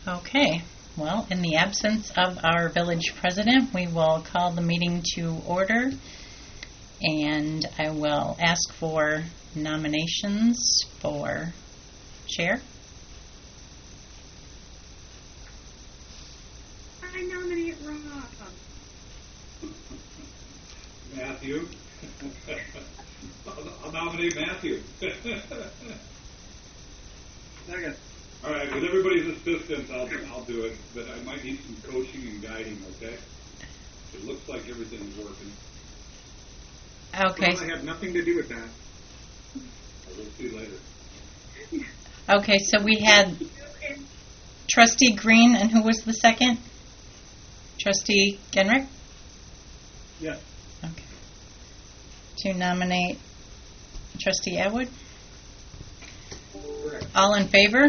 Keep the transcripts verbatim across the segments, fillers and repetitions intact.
Okay. Well, in the absence of our village president, we will call the meeting to order, and I will ask for nominations for chair. I nominate Rob. Matthew. I'll, I'll nominate Matthew. Second. All right, with everybody's assistance, I'll, I'll do it, but I might need some coaching and guiding, okay? It looks like everything's working. Okay. Well, I have nothing to do with that. We'll see later. Okay, so we had Trustee Green, and who was the second? Trustee Genrick? Yes. Okay. To nominate Trustee Atwood? Correct. All in favor?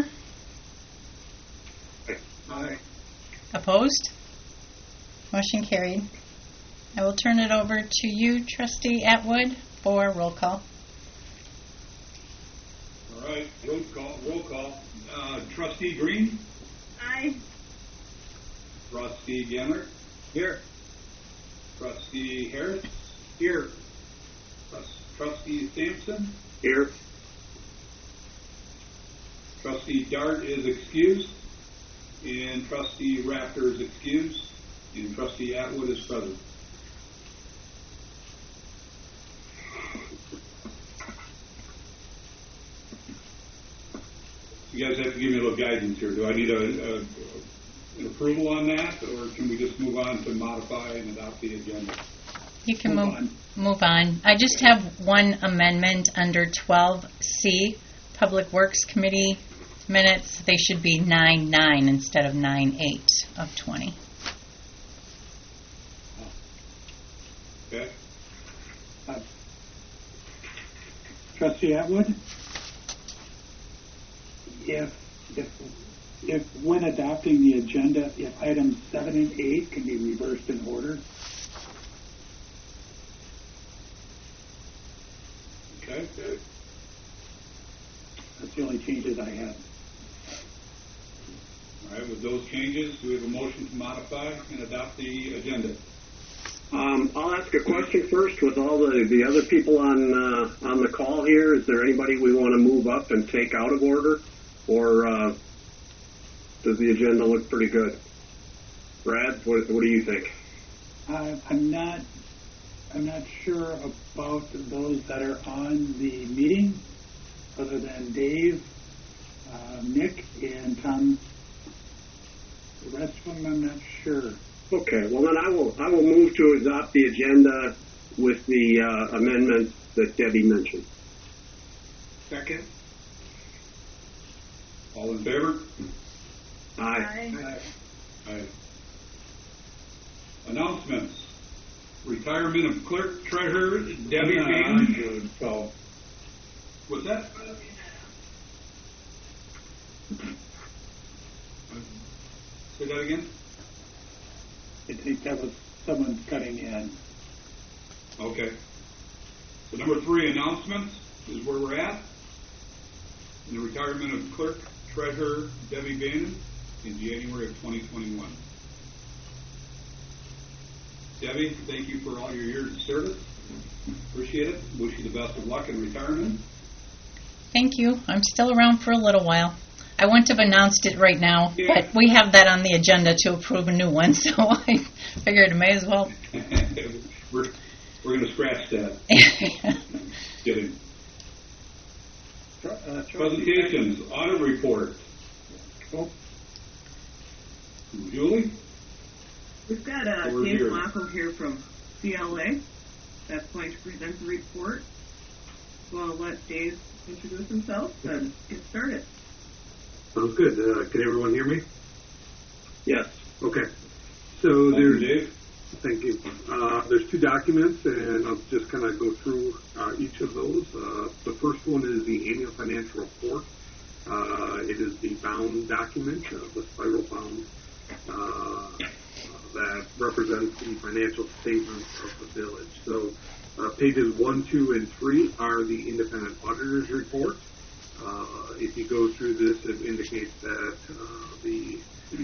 Aye. Opposed? Motion carried. I will turn it over to you, Trustee Atwood, for roll call. All right, roll call. Roll call. Uh, Trustee Green. Aye. Trustee Gemmer. Here. Trustee Harris. Here. Trust, Trustee Sampson. Here. Trustee Dart is excused. And Trustee Raptor is excused. And Trustee Atwood is present. You guys have to give me a little guidance here. Do I need a, a, an approval on that, or can we just move on to modify and adopt the agenda? You can Move move, on. move on. I just have one amendment under twelve C, Public Works Committee minutes. They should be nine nine instead of nine eight of twenty. Okay? Uh, Trustee Atwood? If, if, if when adopting the agenda, if items seven and eight can be reversed in order. Okay, good. That's the only changes I had. All right, with those changes, do we have a motion to modify and adopt the agenda? Um, I'll ask a question first. With all the, the other people on uh, on the call here, is there anybody we want to move up and take out of order? Or uh, does the agenda look pretty good? Brad, what, what do you think? Uh, I'm not, I'm not sure about those that are on the meeting, other than Dave, uh, Nick, and Tom. The rest of them, I'm not sure. Okay, well then I will I will move to adopt the agenda with the uh, amendments that Debbie mentioned. Second. All in favor? Aye. Aye. Aye. Announcements. Retirement of clerk treasurer Debbie Payton. So, What's that? Say that again? I think that was someone cutting in. Okay. So number three, announcements is where we're at. In the retirement of clerk treasurer Debbie Bannon in January of twenty twenty-one. Debbie, thank you for all your years of service. Appreciate it. Wish you the best of luck in retirement. Thank you. I'm still around for a little while. I wouldn't have announced it right now, Yeah. but we have that on the agenda to approve a new one, so I figured I may as well. we're we're going to scratch that. Kidding. Uh, Presentations, audit report. Oh, Julie? We've got uh, Over Dave here. Lockham here from C L A that's going to present the report. So I'll let Dave introduce himself and get started. Sounds good. Uh, can everyone hear me? Yes. Okay. So Thank you, there's, Dave. thank you. Uh, there's two documents, and I'll just kind of go through uh, each of those. Uh, the first one is the annual financial report. Uh, it is the bound document, uh, the spiral bound, uh, that represents the financial statements of the village. So uh, pages one, two, and three are the independent auditor's report. Uh, if you go through this, it indicates that uh, the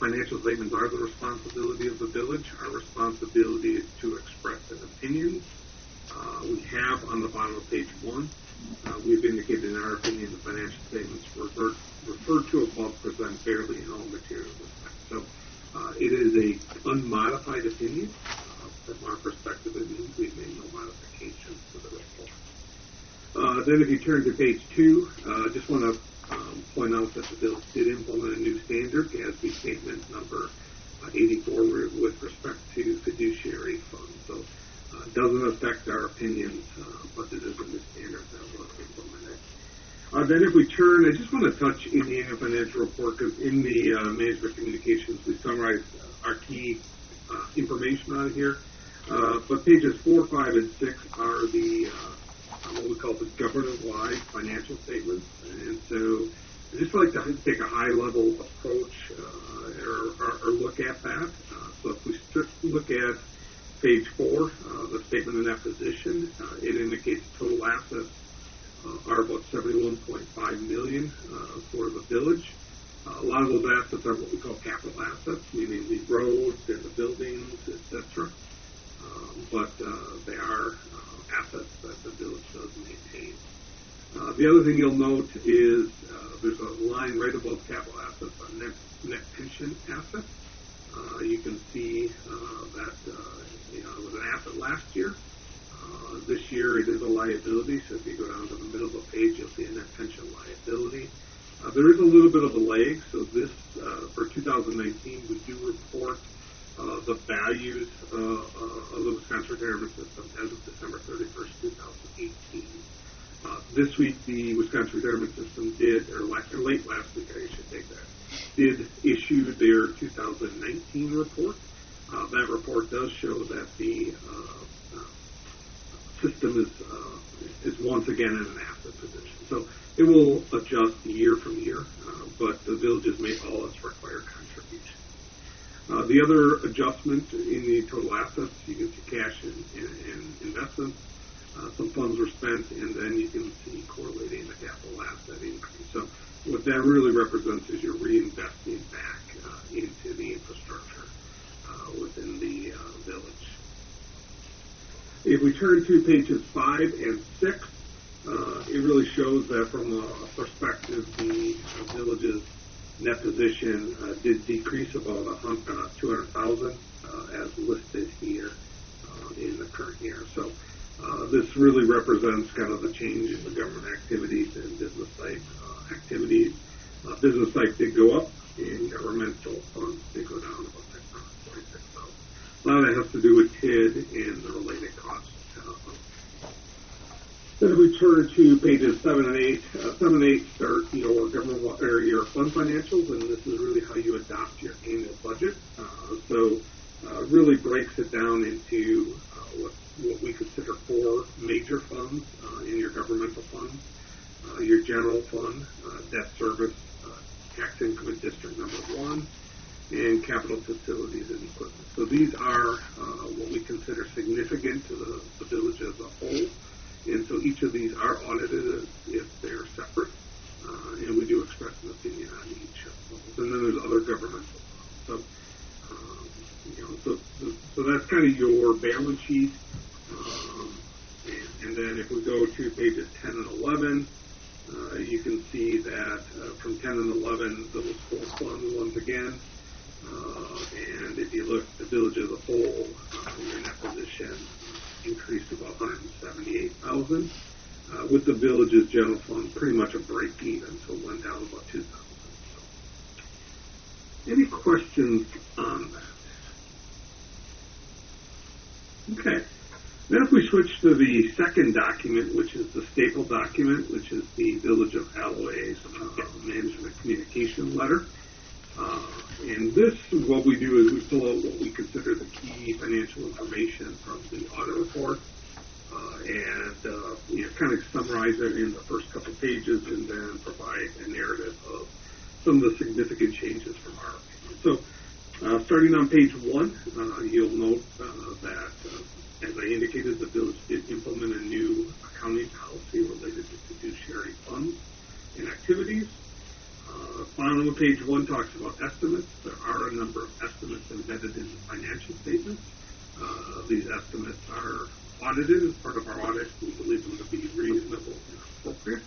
financial statements are the responsibility of the village. Our responsibility is to express an opinion. Uh, we have on the bottom of page one, uh, we've indicated in our opinion the financial statements referred, referred to above present fairly in all material respects. So uh, it is a unmodified opinion. Uh, from our perspective, it means we've made no modifications to the report. Uh, then if you turn to page two, I uh, just want to um, point out that the bill did implement a new standard, G A S B statement number uh, eighty-four, with respect to fiduciary funds. So uh, it doesn't affect our opinions, uh, but it is a new standard that was implemented. Uh, then if we turn, I just want to touch in the annual financial report, because in the uh, management communications, we summarize uh, our key uh, information on here. Uh, but pages four, five, and six are the uh, what we call the government-wide financial statements. And so I just like to take a high-level approach uh, or, or, or look at that. Uh, so if we look at page four, uh, the statement of net position, uh, it indicates total assets uh, are about seventy-one point five million dollars uh, for the village. Uh, a lot of those assets are what we call capital assets, meaning the roads and the buildings, et cetera. Um, but uh, they are uh, assets that the village does maintain. Uh, the other thing you'll note is uh, there's a line right above capital assets on net, net pension assets. Uh, you can see uh, that uh, you know, it was an asset last year. Uh, this year it is a liability, so if you go down to the middle of the page, you'll see a net pension liability. Uh, there is a little bit of a lag, so this, uh, for two thousand nineteen, we do report Uh, the values uh, uh, of the Wisconsin retirement system as of December thirty-first, two thousand eighteen. Uh, this week, the Wisconsin retirement system did, or, last, or late last week, I should take that, did issue their two thousand nineteen report. Uh, that report does show that the uh, uh, system is uh, is once again in an asset position. So it will adjust year from year, uh, but the villages make all its required contributions. Uh, the other adjustment in the total assets, you can see cash and, and, and investments. Uh, some funds were spent, and then you can see correlating the capital asset increase. So what that really represents is you're reinvesting back uh, into the infrastructure uh, within the uh, village. If we turn to pages five and six, uh, it really shows that from a perspective, the uh, village's net position uh, did decrease about uh, two hundred thousand dollars uh, as listed here uh, in the current year. So uh, this really represents kind of the change in the government activities and business type uh, activities. Uh, business type did go up, and governmental funds did go down about six hundred forty-six thousand dollars. A lot of that has to do with T I D and the related costs. Uh, Then if we turn to pages seven and eight, uh, seven and eight start your government or your fund financials, and this is really how you adopt your annual budget. Uh, so uh, really breaks it down into uh, what what we consider four major funds uh, in your governmental funds: uh, your general fund, uh, debt service, uh, tax income and district number one, and capital facilities and equipment. So these are uh, what we consider significant to the, the village as a whole. And so each of these are audited if they're separate, uh, and we do express an opinion on each of those. And then there's other governmental funds. So, um, you know, so, so, so that's kind of your balance sheet. Um, and, and then if we go to pages ten and eleven, uh, you can see that uh, from ten and eleven, those four funds once again. Uh, and if you look at the village as a whole, uh, your net position increased to about one hundred seventy-eight thousand dollars, uh, with the village's general fund pretty much a break even, so it went down about two thousand dollars. So, any questions on that? Okay. Then if we switch to the second document, which is the staple document, which is the Village of Alloay's uh, management communication letter. Uh, and this, what we do is we pull out what we consider the key financial information from the audit report, uh, and uh, you know, kind of summarize it in the first couple pages, and then provide a narrative of some of the significant changes from our opinion. So, uh, starting on page one, uh, you'll note uh, that, uh, as I indicated, the village did implement a new accounting policy related to fiduciary funds and activities. Uh, bottom of page one talks about estimates. There are a number of estimates embedded in the financial statements. Uh, these estimates are audited as part of our audit. We believe them to be reasonable and appropriate.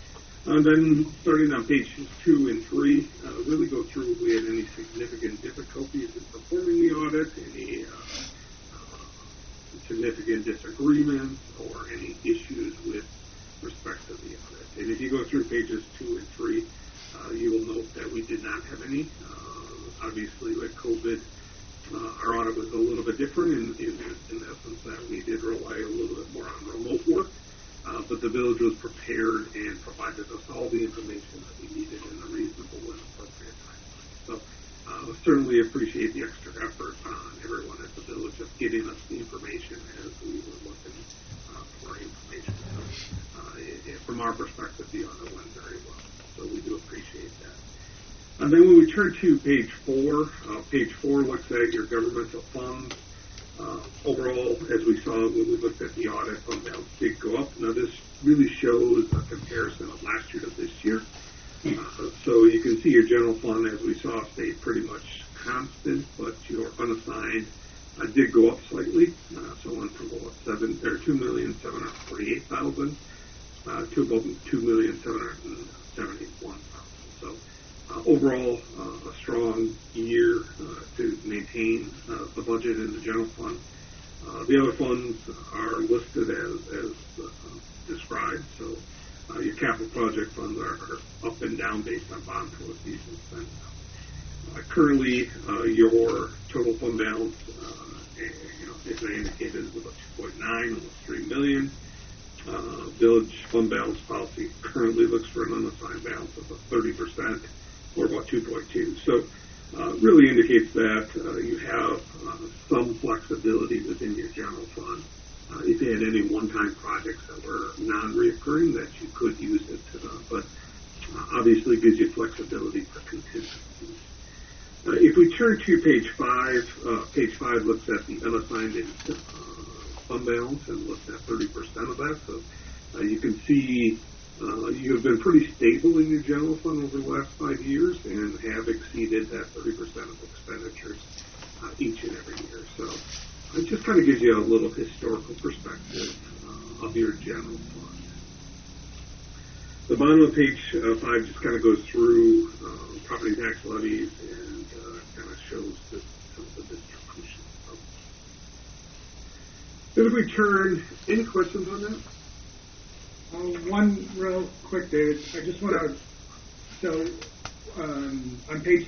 And then starting on pages two and three, uh, really go through if we had any significant difficulties in performing the audit, any uh, uh, significant disagreements, or any issues with respect to the audit. And if you go through pages two and three, uh, you will note that we did not have any. Uh, obviously, with COVID, uh, our audit was a little bit different in, in, in the essence that we did rely a little bit more on remote work. Uh, but the village was prepared and provided us all the information that we needed in a reasonable and appropriate time. So uh, certainly appreciate the extra effort on everyone at the village of getting us the information as we were looking uh, for information. So uh, it, it, from our perspective, the audit went very well. So we do appreciate that. And then when we turn to page four, uh, page four looks at your governmental funds. Uh, overall, as we saw when we looked at the audit, fund balance did go up. Now, this really shows a comparison of last year to this year. Uh, so you can see your general fund, as we saw, stayed pretty much constant, but your unassigned uh, did go up slightly. Uh, so went from about seven or two million seven hundred forty-eight thousand uh, to about two million seven hundred seventy-one thousand. So. Uh, overall, uh, a strong year uh, to maintain uh, the budget in the general fund. Uh, the other funds are listed as, as uh, described. So uh, your capital project funds are, are up and down based on bond proceeds and spend. Uh, currently, uh, your total fund balance, uh, you know, as I indicated, is about two point nine, almost three million. Uh, village fund balance policy currently looks for an unassigned balance of about thirty percent. Or about two point two. So uh, really indicates that uh, you have uh, some flexibility within your general fund. Uh, if you had any one-time projects that were non-reoccurring, that you could use it. Uh, but uh, obviously gives you flexibility for contingencies. Uh, if we turn to page five, uh, page five looks at the unassigned uh, fund balance and looks at thirty percent of that. So uh, you can see Uh, you have been pretty stable in your general fund over the last five years and have exceeded that thirty percent of expenditures uh, each and every year. So it just kind of gives you a little historical perspective uh, of your general fund. The bottom of page uh, five just kind of goes through uh, property tax levies and uh, kind of shows the, some of the distribution. So, then if we turn, any questions on that? Uh, one real quick, David. I just want to, so um, on page,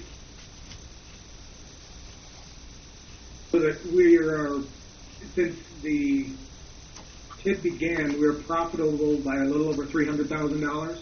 so that we are, since the T I P began, we're profitable by a little over three hundred thousand dollars?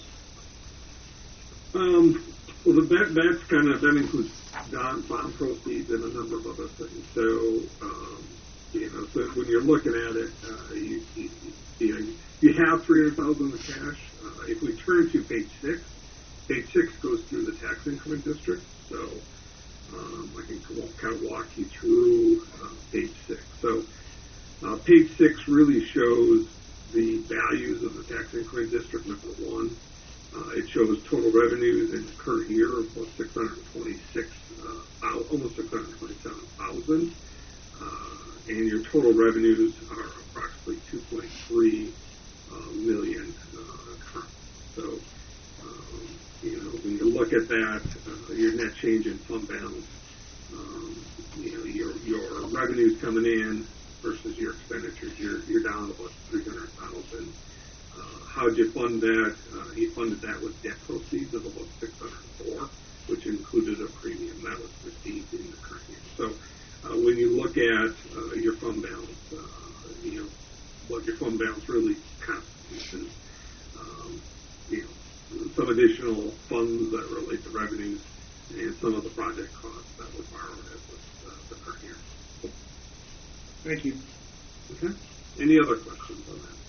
Um, well, the, that, that's kind of, that includes bond, bond proceeds and a number of other things. So, um, you know, so when you're looking at it, uh, you, you, you know, you have three hundred thousand dollars in the cash. Uh, if we turn to page six, page six goes through the tax increment district. So um, I can kind of walk you through uh, page six. So uh, page six really shows the values of the tax increment district. Number one, uh, it shows total revenues in the current year of about six hundred twenty-six, uh, almost six hundred twenty-seven thousand, uh, and your total revenues are approximately two point three. Uh, million uh, current. So, um, you know, when you look at that, uh, your net change in fund balance, um, you know, your your revenues coming in versus your expenditures, you're you're down about three hundred thousand. Uh, how'd you fund that? Uh, you funded that with debt proceeds of about six hundred four, which included a premium that was received in the current year. So, uh, when you look at uh, your fund balance, uh, you know, what your fund balance really constitutes is, um, you know, some additional funds that relate to revenues and some of the project costs that were borrowed as of uh, the current year. Thank you. Okay. Any other questions on that?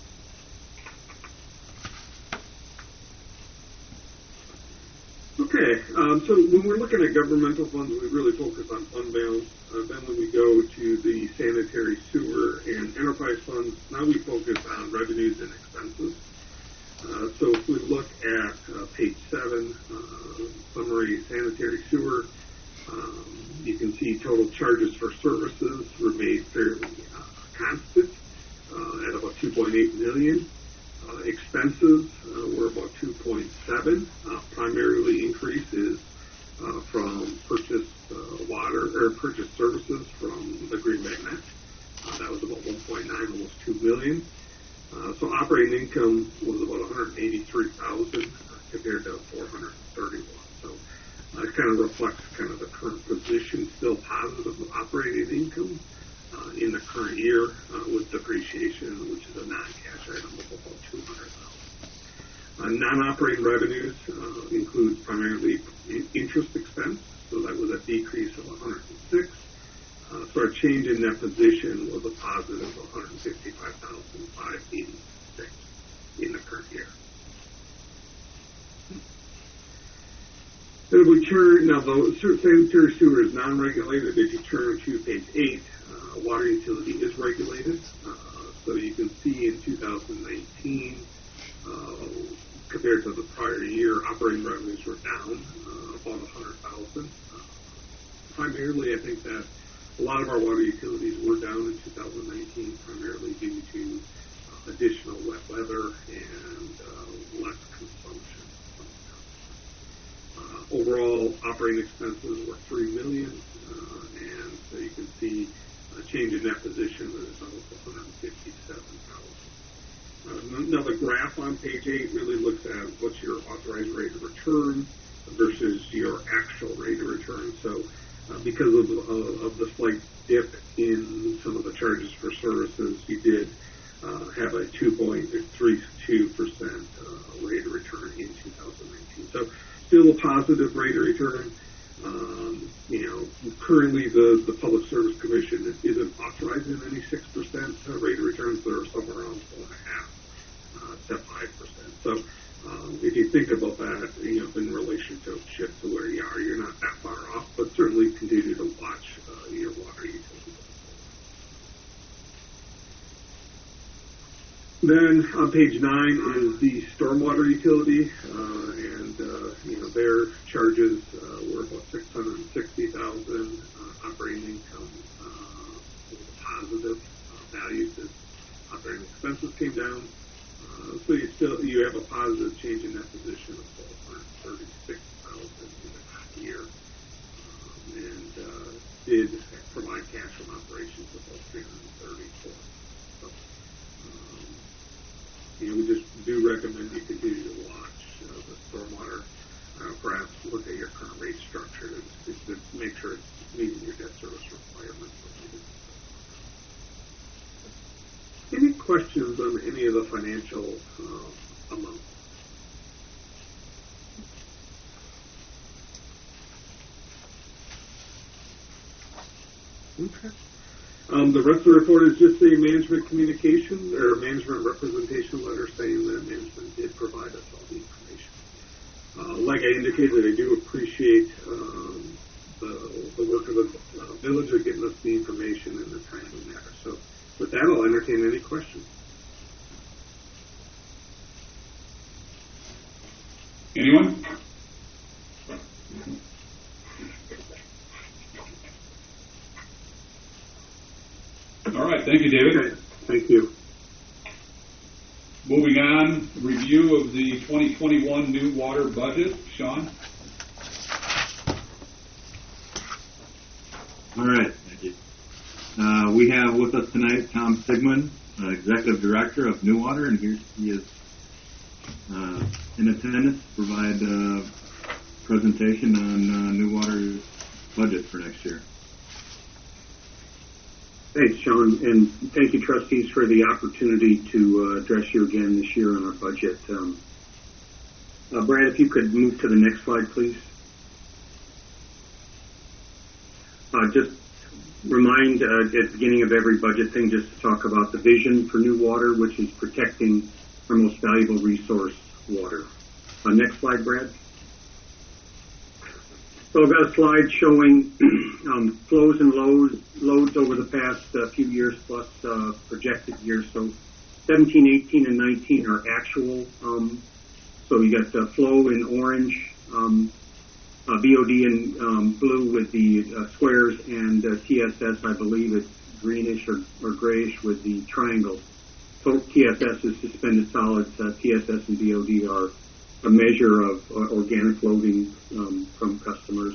Okay, um, so when we're looking at governmental funds, we really focus on fund balance. Uh, then when we go to the sanitary sewer and enterprise funds, now we focus on revenues and expenses. Uh, so if we look at uh, page seven, uh, summary sanitary sewer, um, you can see total charges for services remained fairly uh, constant uh, at about two point eight million. Uh, expenses uh, were about two point seven. Uh, primarily increases uh, from purchased uh, water or purchased services from the Green Bay Met. Uh, that was about one point nine, almost two million. Uh, so operating income was about one hundred eighty-three thousand uh, compared to four hundred thirty-one. So uh, it kind of reflects kind of the current position, still positive operating income uh, in the current year uh, with depreciation, which is a non-cash item of about two hundred thousand. Uh, non-operating revenues uh, includes primarily interest expense, so that was a decrease of one hundred six. Uh, so our change in that position was a positive of one hundred fifty-five thousand five hundred eighty-six in the current year. Then if we turn, now the sanitary sewer is non-regulated. If you turn to page eight, uh, water utility is regulated. Uh, so you can see in two thousand nineteen, uh, compared to the prior year, operating revenues were down uh, about one hundred thousand. Uh, primarily, I think that a lot of our water utilities were down in two thousand nineteen, primarily due to uh, additional wet weather and uh, less consumption. Uh, overall, operating expenses were three million dollars, uh, and so you can see a change in that position is almost one hundred fifty-seven thousand dollars. Uh, now, the graph on page eight really looks at what's your authorized rate of return versus your actual rate of return. So. Uh, because of, uh, of the slight dip in some of the charges for services, you did uh, have a two point three two percent uh, rate of return in two thousand nineteen. So still a positive rate of return. Um, you know, currently the, the Public Service Commission isn't authorizing any six percent rate of returns. They're somewhere around four point five uh, to five percent. So Um, if you think about that, you know, in relationship to where you are, you're not that far off, but certainly continue to watch uh, your water utility. Then on page nine is the stormwater utility, uh, and uh, you know their charges uh, were about six hundred sixty thousand. Uh, operating income uh, was a positive uh, value. That operating expenses came down. Uh, so you still you have a positive change in that position of one hundred thirty-six thousand in the current year, um, and uh, did provide cash from operations of about three hundred thirty-four. So, um, you know, we just do recommend you continue to watch uh, the stormwater. Uh, perhaps look at your current rate structure to, to make sure it's meeting your debt service requirements. Any questions on any of the financial uh, amounts? Okay. Um, the rest of the report is just the management communication or management representation letter saying that management did provide us all the information. Uh, like I indicated, I do appreciate um, the, the work of the uh, village of getting us the information in a timely manner. So. With that, I'll entertain any questions. Anyone? All right, thank you, David. Okay, thank you. Moving on, review of the twenty twenty-one new water budget. Sean? All right, thank you. Uh, we have with us tonight Tom Sigmund, uh, Executive Director of New Water, and here he is uh, in attendance to provide a presentation on uh, New Water's budget for next year. Thanks, Sean, and thank you, trustees, for the opportunity to uh, address you again this year on our budget. Um, uh, Brad, if you could move to the next slide, please. Uh, just remind uh, at the beginning of every budget thing just to talk about the vision for New Water, which is protecting our most valuable resource, water. Uh, next slide, Brad. So I've got a slide showing um, flows and loads, loads over the past uh, few years plus uh, projected years. So seventeen, eighteen, and nineteen are actual. Um, so you got the flow in orange, um, uh, B O D in um, blue with the uh, squares, and uh, T S S, I believe it's greenish or, or grayish with the triangle. So T S S is suspended solids. Uh, T S S and B O D are a measure of uh, organic loading um, from customers.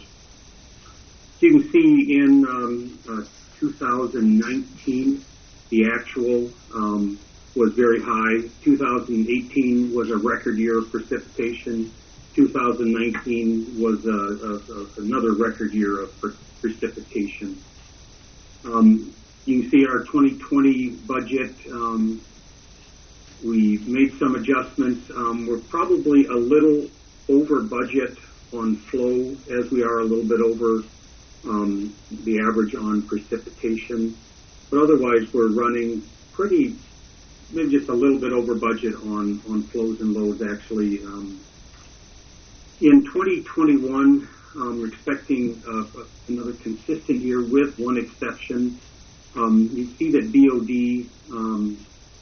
So you can see in um, uh, two thousand nineteen, the actual um, was very high. two thousand eighteen was a record year of precipitation. two thousand nineteen was a, a, a, another record year of pre- precipitation. Um, you can see our twenty twenty budget. Um, we made some adjustments. Um, we're probably a little over budget on flow, as we are a little bit over um, the average on precipitation. But otherwise, we're running pretty, maybe just a little bit over budget on, on flows and loads, actually. Um, in twenty twenty-one, um, we're expecting uh, another consistent year with one exception. Um, you see that B O D um,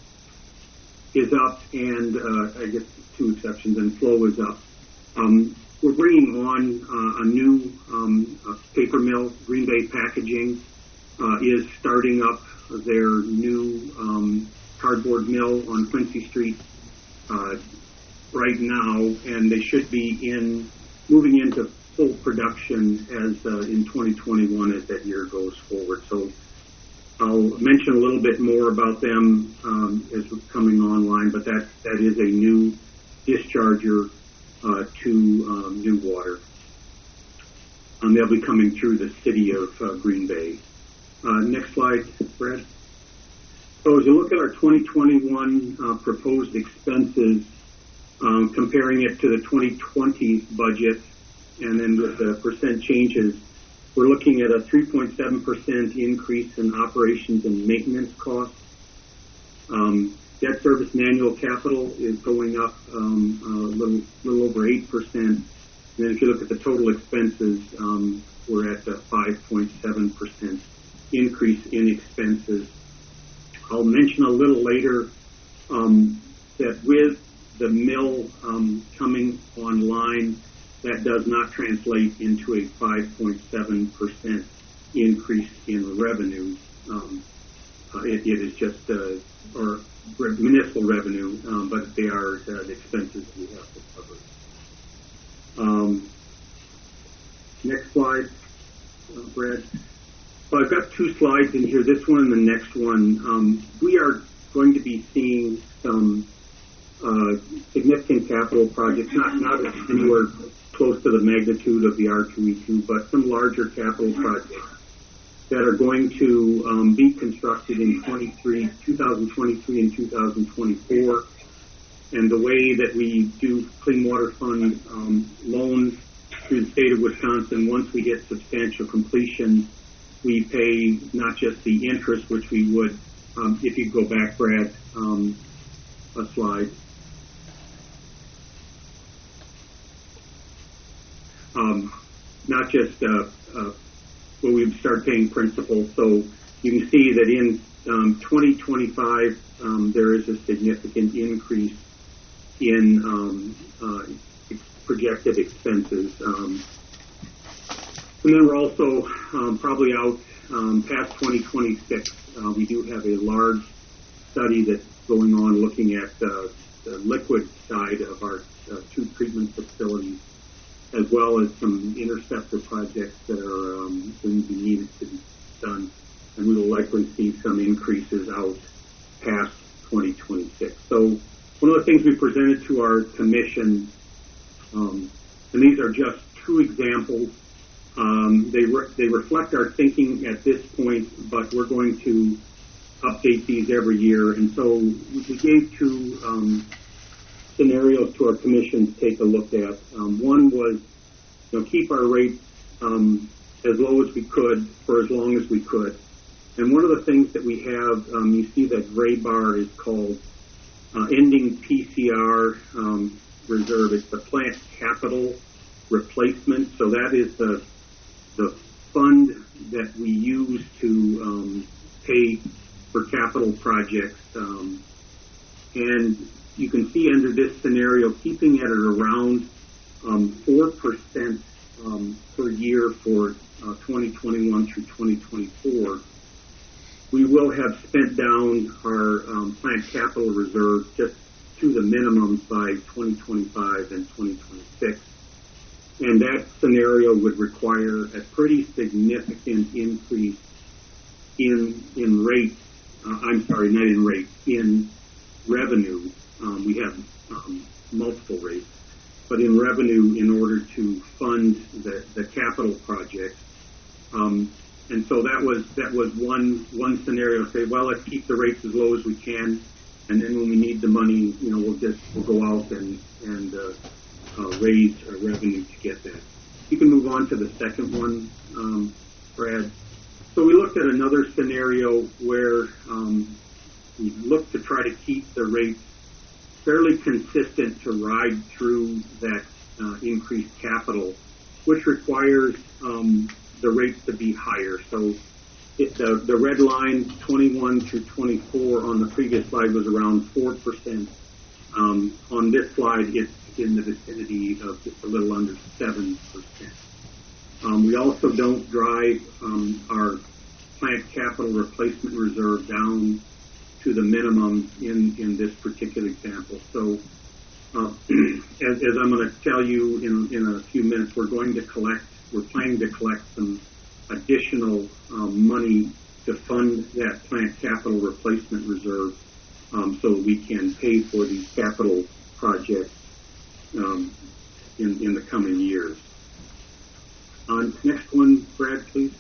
is up, and uh, I guess two exceptions, and flow is up. Um, we're bringing on uh, a new um, a paper mill. Green Bay Packaging uh, is starting up their new um, cardboard mill on Quincy Street uh, right now, and they should be in moving into full production as uh, in twenty twenty-one as that year goes forward. So I'll mention a little bit more about them um, as we're coming online, but that that is a new discharger uh, to um, New Water. Um, they'll be coming through the city of uh, Green Bay. Uh, next slide, Brad. So as you look at our twenty twenty-one uh, proposed expenses, um, comparing it to the twenty twenty budget, and then with the percent changes, we're looking at a three point seven percent increase in operations and maintenance costs. Um, debt service and annual capital is going up um, a little, little over eight percent. And then if you look at the total expenses, um, we're at a five point seven percent increase in expenses. I'll mention a little later um, that with the mill um, coming online, that does not translate into a five point seven percent increase in revenue. Um, uh, it, it is just, uh, or municipal revenue, um, but they are uh, the expenses we have to cover. Um, next slide, uh, Brad. Well, I've got two slides in here, this one and the next one. Um, we are going to be seeing some uh, significant capital projects, not, not anywhere close to the magnitude of the R two E two, but some larger capital projects that are going to um, be constructed in twenty-three, two thousand twenty-three and two thousand twenty-four. And the way that we do Clean Water Fund um, loans through the state of Wisconsin, once we get substantial completion, we pay not just the interest, which we would, um, if you go back, Brad, um, a slide. Um, not just uh, uh, when we start paying principal. So you can see that in um, twenty twenty-five, um, there is a significant increase in um, uh, projected expenses. Um, and then we're also um, probably out um, past twenty twenty-six. Uh, we do have a large study that's going on looking at uh, the liquid side of our uh, two treatment facilities, as well as some interceptor projects that are um, going to be needed to be done. And we will likely see some increases out past twenty twenty-six. So one of the things we presented to our commission, um, and these are just two examples, um, they, re- they reflect our thinking at this point, but we're going to update these every year. And so we gave two um, scenarios to our commission to take a look at. Um, one was, you know, keep our rates um, as low as we could for as long as we could. And one of the things that we have, um, you see that gray bar is called uh, ending P C R um, reserve. It's the plant capital replacement. So that is the the fund that we use to um, pay for capital projects. Um, and you can see under this scenario, keeping it at around um, four percent um, per year for uh, twenty twenty-one through twenty twenty-four, we will have spent down our um, plant capital reserve just to the minimum by twenty twenty-five and twenty twenty-six. And that scenario would require a pretty significant increase in in rates. Uh, I'm sorry, not in rates, in revenue. Um, we have um, multiple rates, but in revenue in order to fund the, the capital projects. Um, and so that was that was one one scenario. Say, well, let's keep the rates as low as we can, and then when we need the money, you know, we'll just we'll go out and and uh, uh, raise our revenue to get that. You can move on to the second one, um, Brad. So we looked at another scenario where um, we looked to try to keep the rates fairly consistent to ride through that uh, increased capital, which requires um, the rates to be higher. So it, the, the red line, twenty-one through twenty-four on the previous slide was around four percent. Um, on this slide, it's in the vicinity of just a little under seven percent. Um, we also don't drive um, our plant capital replacement reserve down to the minimum in, in this particular example. So uh, as, as I'm going to tell you in, in a few minutes, we're going to collect, we're planning to collect some additional um, money to fund that plant capital replacement reserve um, so we can pay for these capital projects um, in, in the coming years. On next one, Brad, please.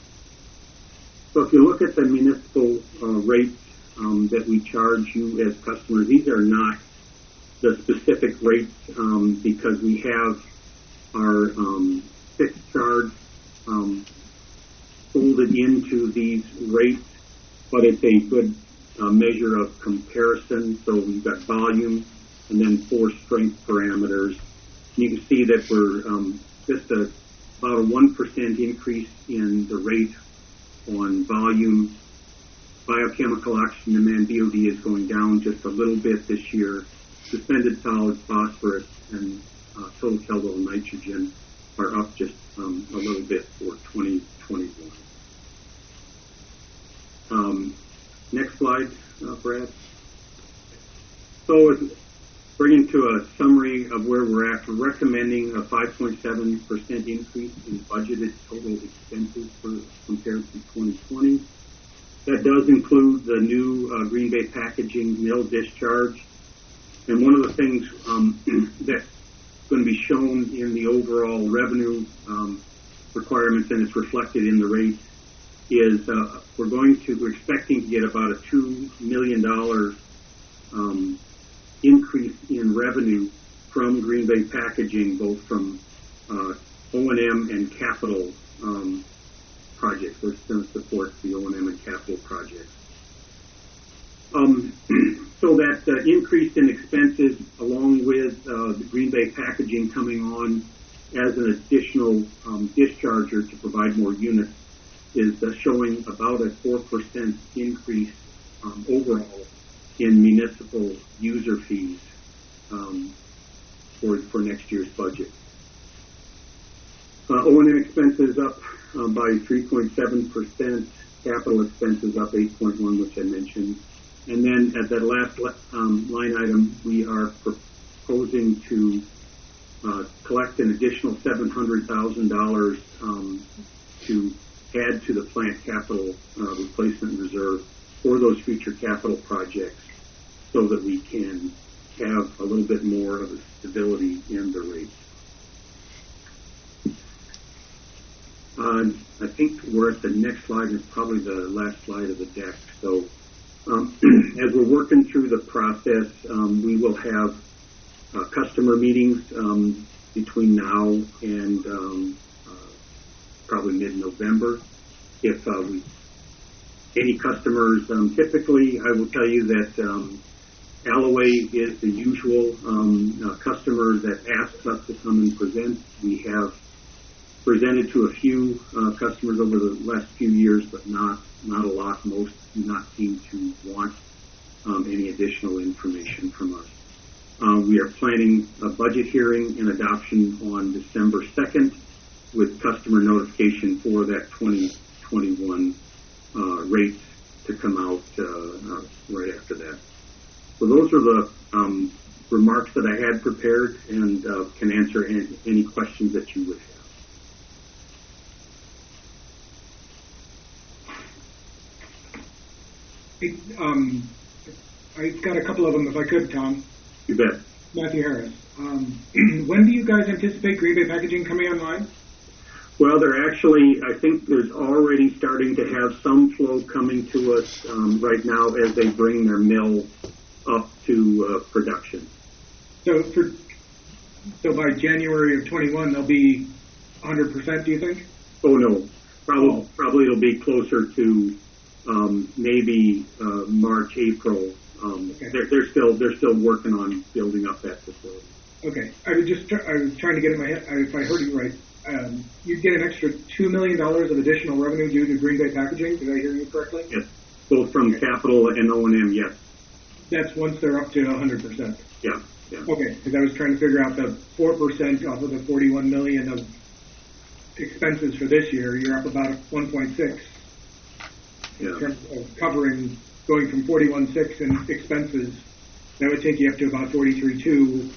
So if you look at the municipal uh, rates um, that we charge you as customers, these are not the specific rates um, because we have our um, fixed charge um, folded into these rates, but it's a good uh, measure of comparison. So we've got volume and then force strength parameters. And you can see that we're um, just a about a one percent increase in the rate on volume. Biochemical oxygen demand, B O D, is going down just a little bit this year. Suspended solids, phosphorus, and uh, total kelvil nitrogen are up just um, a little bit for twenty twenty-one. Um, next slide, uh, Brad. So it's bringing to a summary of where we're at. We're recommending a five point seven percent increase in budgeted total expenses for, compared to twenty twenty. That does include the new uh, Green Bay Packaging mill discharge. And one of the things um, that's going to be shown in the overall revenue um, requirements, and it's reflected in the rates, is uh, we're going to, we're expecting to get about a two million dollars um, increase in revenue from Green Bay Packaging, both from uh, O and M and capital um, projects. We're going to support the O and M and capital projects. Um, so that uh, increase in expenses, along with uh, the Green Bay Packaging coming on as an additional um, discharger to provide more units, is uh, showing about a four percent increase um, overall in municipal user fees um, for for next year's budget. Uh, O and M expenses up uh, by three point seven percent, capital expenses up eight point one, which I mentioned. And then at that last um, line item, we are proposing to uh, collect an additional seven hundred thousand dollars um, to add to the plant capital uh, replacement reserve for those future capital projects, so that we can have a little bit more of a stability in the rates. Uh, I think we're at the next slide. It's probably the last slide of the deck. So um, as we're working through the process, um, we will have uh, customer meetings um, between now and um, uh, probably mid-November. If uh, we any customers, um, typically I will tell you that um, Alloway is the usual um, uh, customer that asks us to come and present. We have presented to a few uh, customers over the last few years, but not not a lot. Most do not seem to want um, any additional information from us. Uh, we are planning a budget hearing and adoption on December second with customer notification for that twenty twenty-one uh, rates to come out uh, uh, right after that. So those are the um, remarks that I had prepared, and uh, can answer any, any questions that you would have. Hey, um, I've got a couple of them, if I could, Tom. You bet. Matthew Harris. Um, when do you guys anticipate Green Bay Packaging coming online? Well, they're actually, I think there's already starting to have some flow coming to us um, right now as they bring their mill up to uh, production. So for so by January of twenty-one, they'll be one hundred percent, do you think? Oh, no. Probably, Oh. probably it'll be closer to um, maybe uh, March, April. Um, Okay. they're, they're still they're still working on building up that facility. Okay. I was just try- I was trying to get in my head, if I heard you right, um, you'd get an extra two million dollars of additional revenue due to Green Bay Packaging. Did I hear you correctly? Yes, both from capital and O and M. Yes. That's once they're up to one hundred percent. Yeah. Yeah. Okay, because I was trying to figure out the four percent off of the forty-one million dollars of expenses for this year. You're up about one point six Yeah. in terms of covering, going from forty-one point six in expenses. That would take you up to about forty-three point two.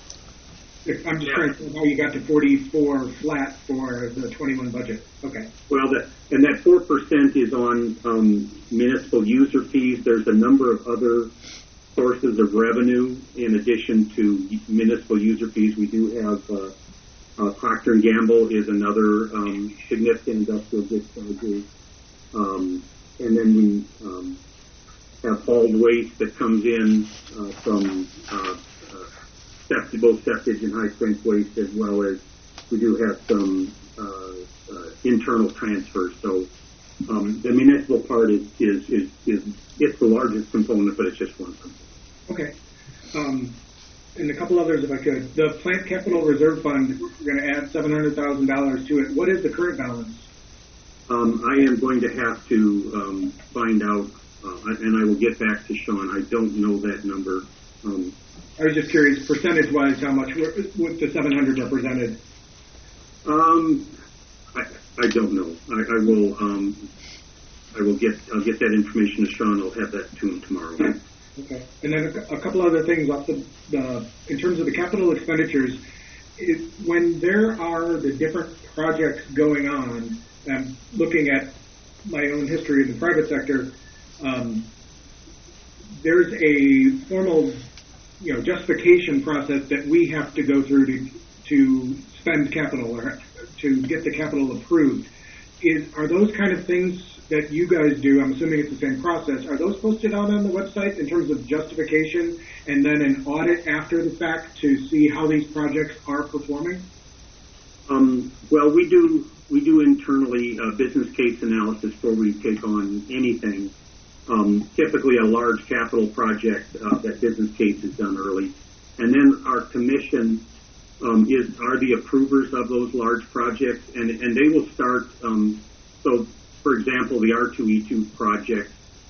I'm just Yeah. trying to see how you got to forty-four flat for the twenty-one budget. Okay. Well, that, and that four percent is on um, municipal user fees. There's a number of other sources of revenue in addition to municipal user fees. We do have uh, uh, Procter and Gamble is another um, significant industrial discharger. Um, and then we um, have hauled waste that comes in uh, from uh, uh, septic, both septic and high-strength waste, as well as we do have some uh, uh, internal transfers. So um, the municipal part is, is, is, is it's the largest component, but it's just one component. Okay. Um, and a couple others, if I could. The Plant Capital Reserve Fund, we're going to add seven hundred thousand dollars to it. What is the current balance? Um, I am going to have to um, find out, uh, and I will get back to Sean. I don't know that number. Um, I was just curious, percentage-wise, how much what the seven hundred represented. um, I, I don't know. I, I will. Um, I will get. I'll get that information to Sean. I'll have that to him tomorrow. Okay. And then a, a couple other things off the, the in terms of the capital expenditures. It, when there are the different projects going on, I'm looking at my own history in the private sector. Um, there's a formal, you know, justification process that we have to go through to to spend capital or to get the capital approved. Is are those kind of things that you guys do? I'm assuming it's the same process. Are those posted out on the website in terms of justification and then an audit after the fact to see how these projects are performing? Um, well, we do we do internally uh, business case analysis before we take on anything. Um, typically, a large capital project, uh, that business case is done early, and then our commission um, is are the approvers of those large projects, and and they will start. Um, so, for example, the R two E two project,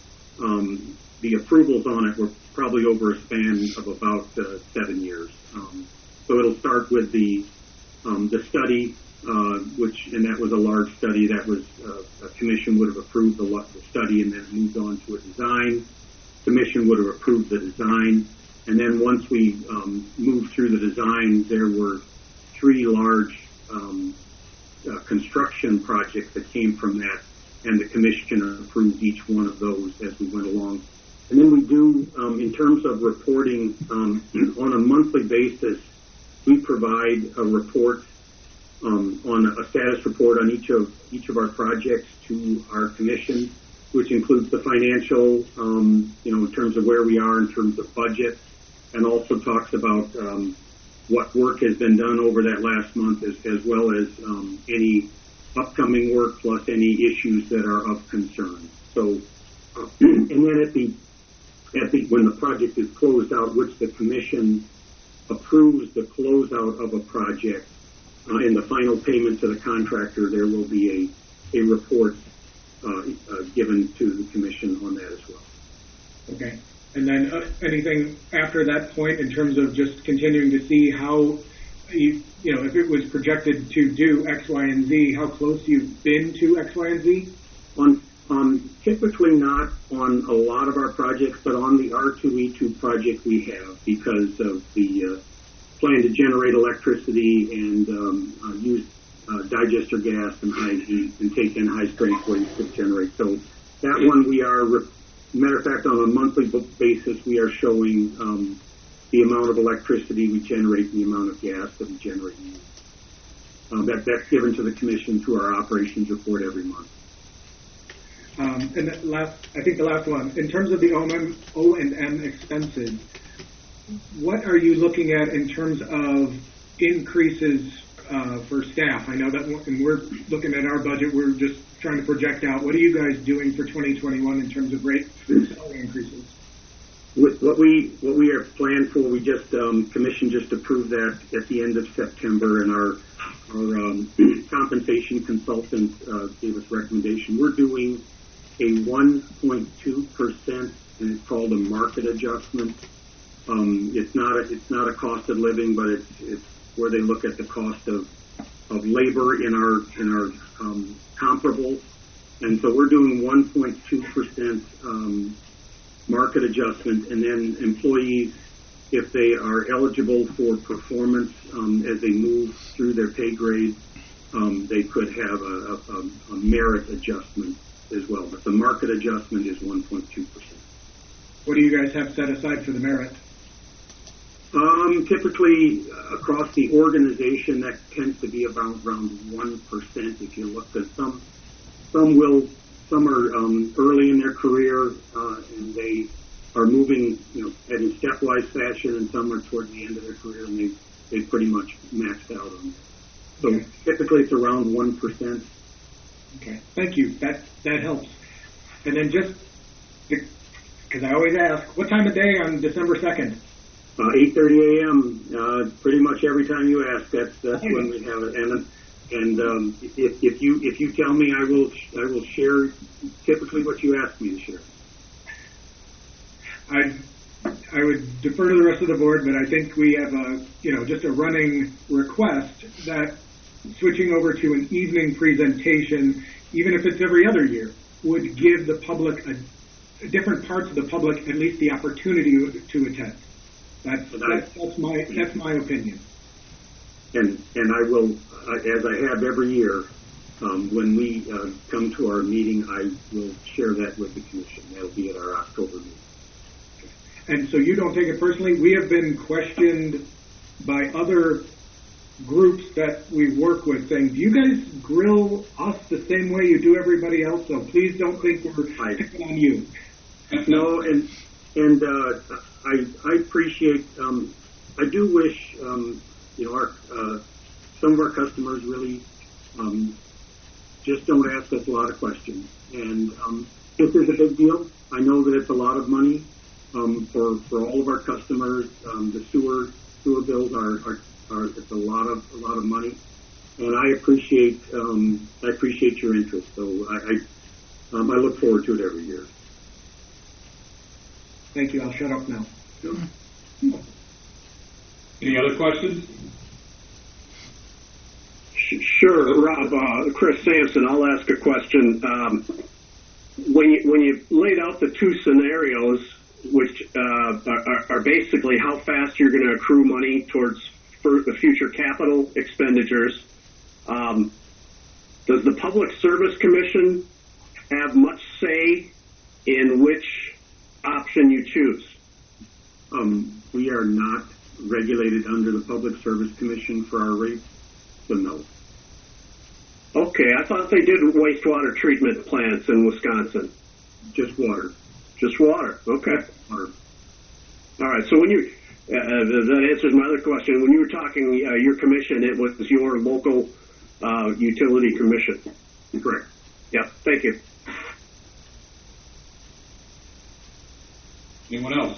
um, the approvals on it were probably over a span of about uh, seven years. Um, so it'll start with the Um, the study, uh, which, and that was a large study that was, uh, a commission would have approved the, the study and then moved on to a design. Commission would have approved the design. And then once we um, moved through the design, there were three large um, uh, construction projects that came from that, and the commission approved each one of those as we went along. And then we do, um, in terms of reporting, um, on a monthly basis, we provide a report um, on a status report on each of each of our projects to our commission, which includes the financial, um, you know, in terms of where we are in terms of budget, and also talks about um, what work has been done over that last month, as, as well as um, any upcoming work plus any issues that are of concern. So, uh, and then at the at the when the project is closed out, which the commission approves the closeout of a project, uh, and the final payment to the contractor, there will be a, a report uh, uh, given to the commission on that as well. Okay. And then uh, anything after that point in terms of just continuing to see how, you, you know, if it was projected to do X, Y, and Z, how close you've been to X, Y, and Z? On um, typically not on a lot of our projects, but on the R two E two project we have because of the uh, plan to generate electricity and um, uh, use uh, digester gas and high heat and take in high strength waste to generate. So that one we are. Re- Matter of fact, on a monthly basis, we are showing um, the amount of electricity we generate, the amount of gas that we generate. Um, that, that's given to the commission through our operations report every month. Um, and the last, I think the last one, in terms of the O and M expenses, what are you looking at in terms of increases uh, for staff? I know that when we're looking at our budget, we're just trying to project out. What are you guys doing for twenty twenty-one in terms of rate salary increases? With what we what we are planned for, we just um, commission just approved that at the end of September, and our our um, compensation consultant uh, gave us recommendation. We're doing a one point two percent, and it's called a market adjustment. Um, it's not a, it's not a cost of living, but it's it's where they look at the cost of of labor in our in our um, comparables, and so we're doing one point two percent um, market adjustment, and then employees, if they are eligible for performance um, as they move through their pay grade, um, they could have a, a, a merit adjustment as well. But the market adjustment is one point two percent. What do you guys have set aside for the merit? Um, typically, uh, across the organization, that tends to be about around one percent. If you look at some, some will, some are um, early in their career, uh, and they are moving, you know, in stepwise fashion, and some are toward the end of their career, and they they pretty much maxed out on it. So okay. Typically, it's around one percent. Okay, thank you. That that helps. And then just because I always ask, what time of day on December second? Uh, eight thirty a.m. Uh, pretty much every time you ask, that's that's when we have it. And and um, if if you if you tell me, I will I will share typically what you ask me to share. I I would defer to the rest of the board, but I think we have a you know just a running request that switching over to an evening presentation, even if it's every other year, would give the public a, different parts of the public at least the opportunity to attend. That's, that's, that's my that's my opinion. And and I will, uh, as I have every year, um, when we uh, come to our meeting, I will share that with the commission. That'll be at our October meeting. And so you don't take it personally. We have been questioned by other groups that we work with saying, do you guys grill us the same way you do everybody else? So please don't think we're picking on you. No, and and uh, I I appreciate. Um, I do wish um, you know our uh, some of our customers really um, just don't ask us a lot of questions. And um, this is a big deal. I know that it's a lot of money um, for for all of our customers. Um, the sewer sewer bills are, are are it's a lot of a lot of money, and I appreciate um, I appreciate your interest. So I I, um, I look forward to it every year. Thank you. I'll shut up now. Any other questions? Sure, Rob. Uh, Chris Sampson. I'll ask a question. Um, when you when you laid out the two scenarios, which uh, are, are basically how fast you're going to accrue money towards for the future capital expenditures, um, does the Public Service Commission have much say in which option you choose? Um, we are not regulated under the Public Service Commission for our rates, so no. Okay, I thought they did wastewater treatment plants in Wisconsin. Just water. Just water. Okay. Water. All right. So when you uh, that answers my other question. When you were talking uh, your commission, it was your local uh, utility commission. Correct. Yep. Thank you. Anyone else?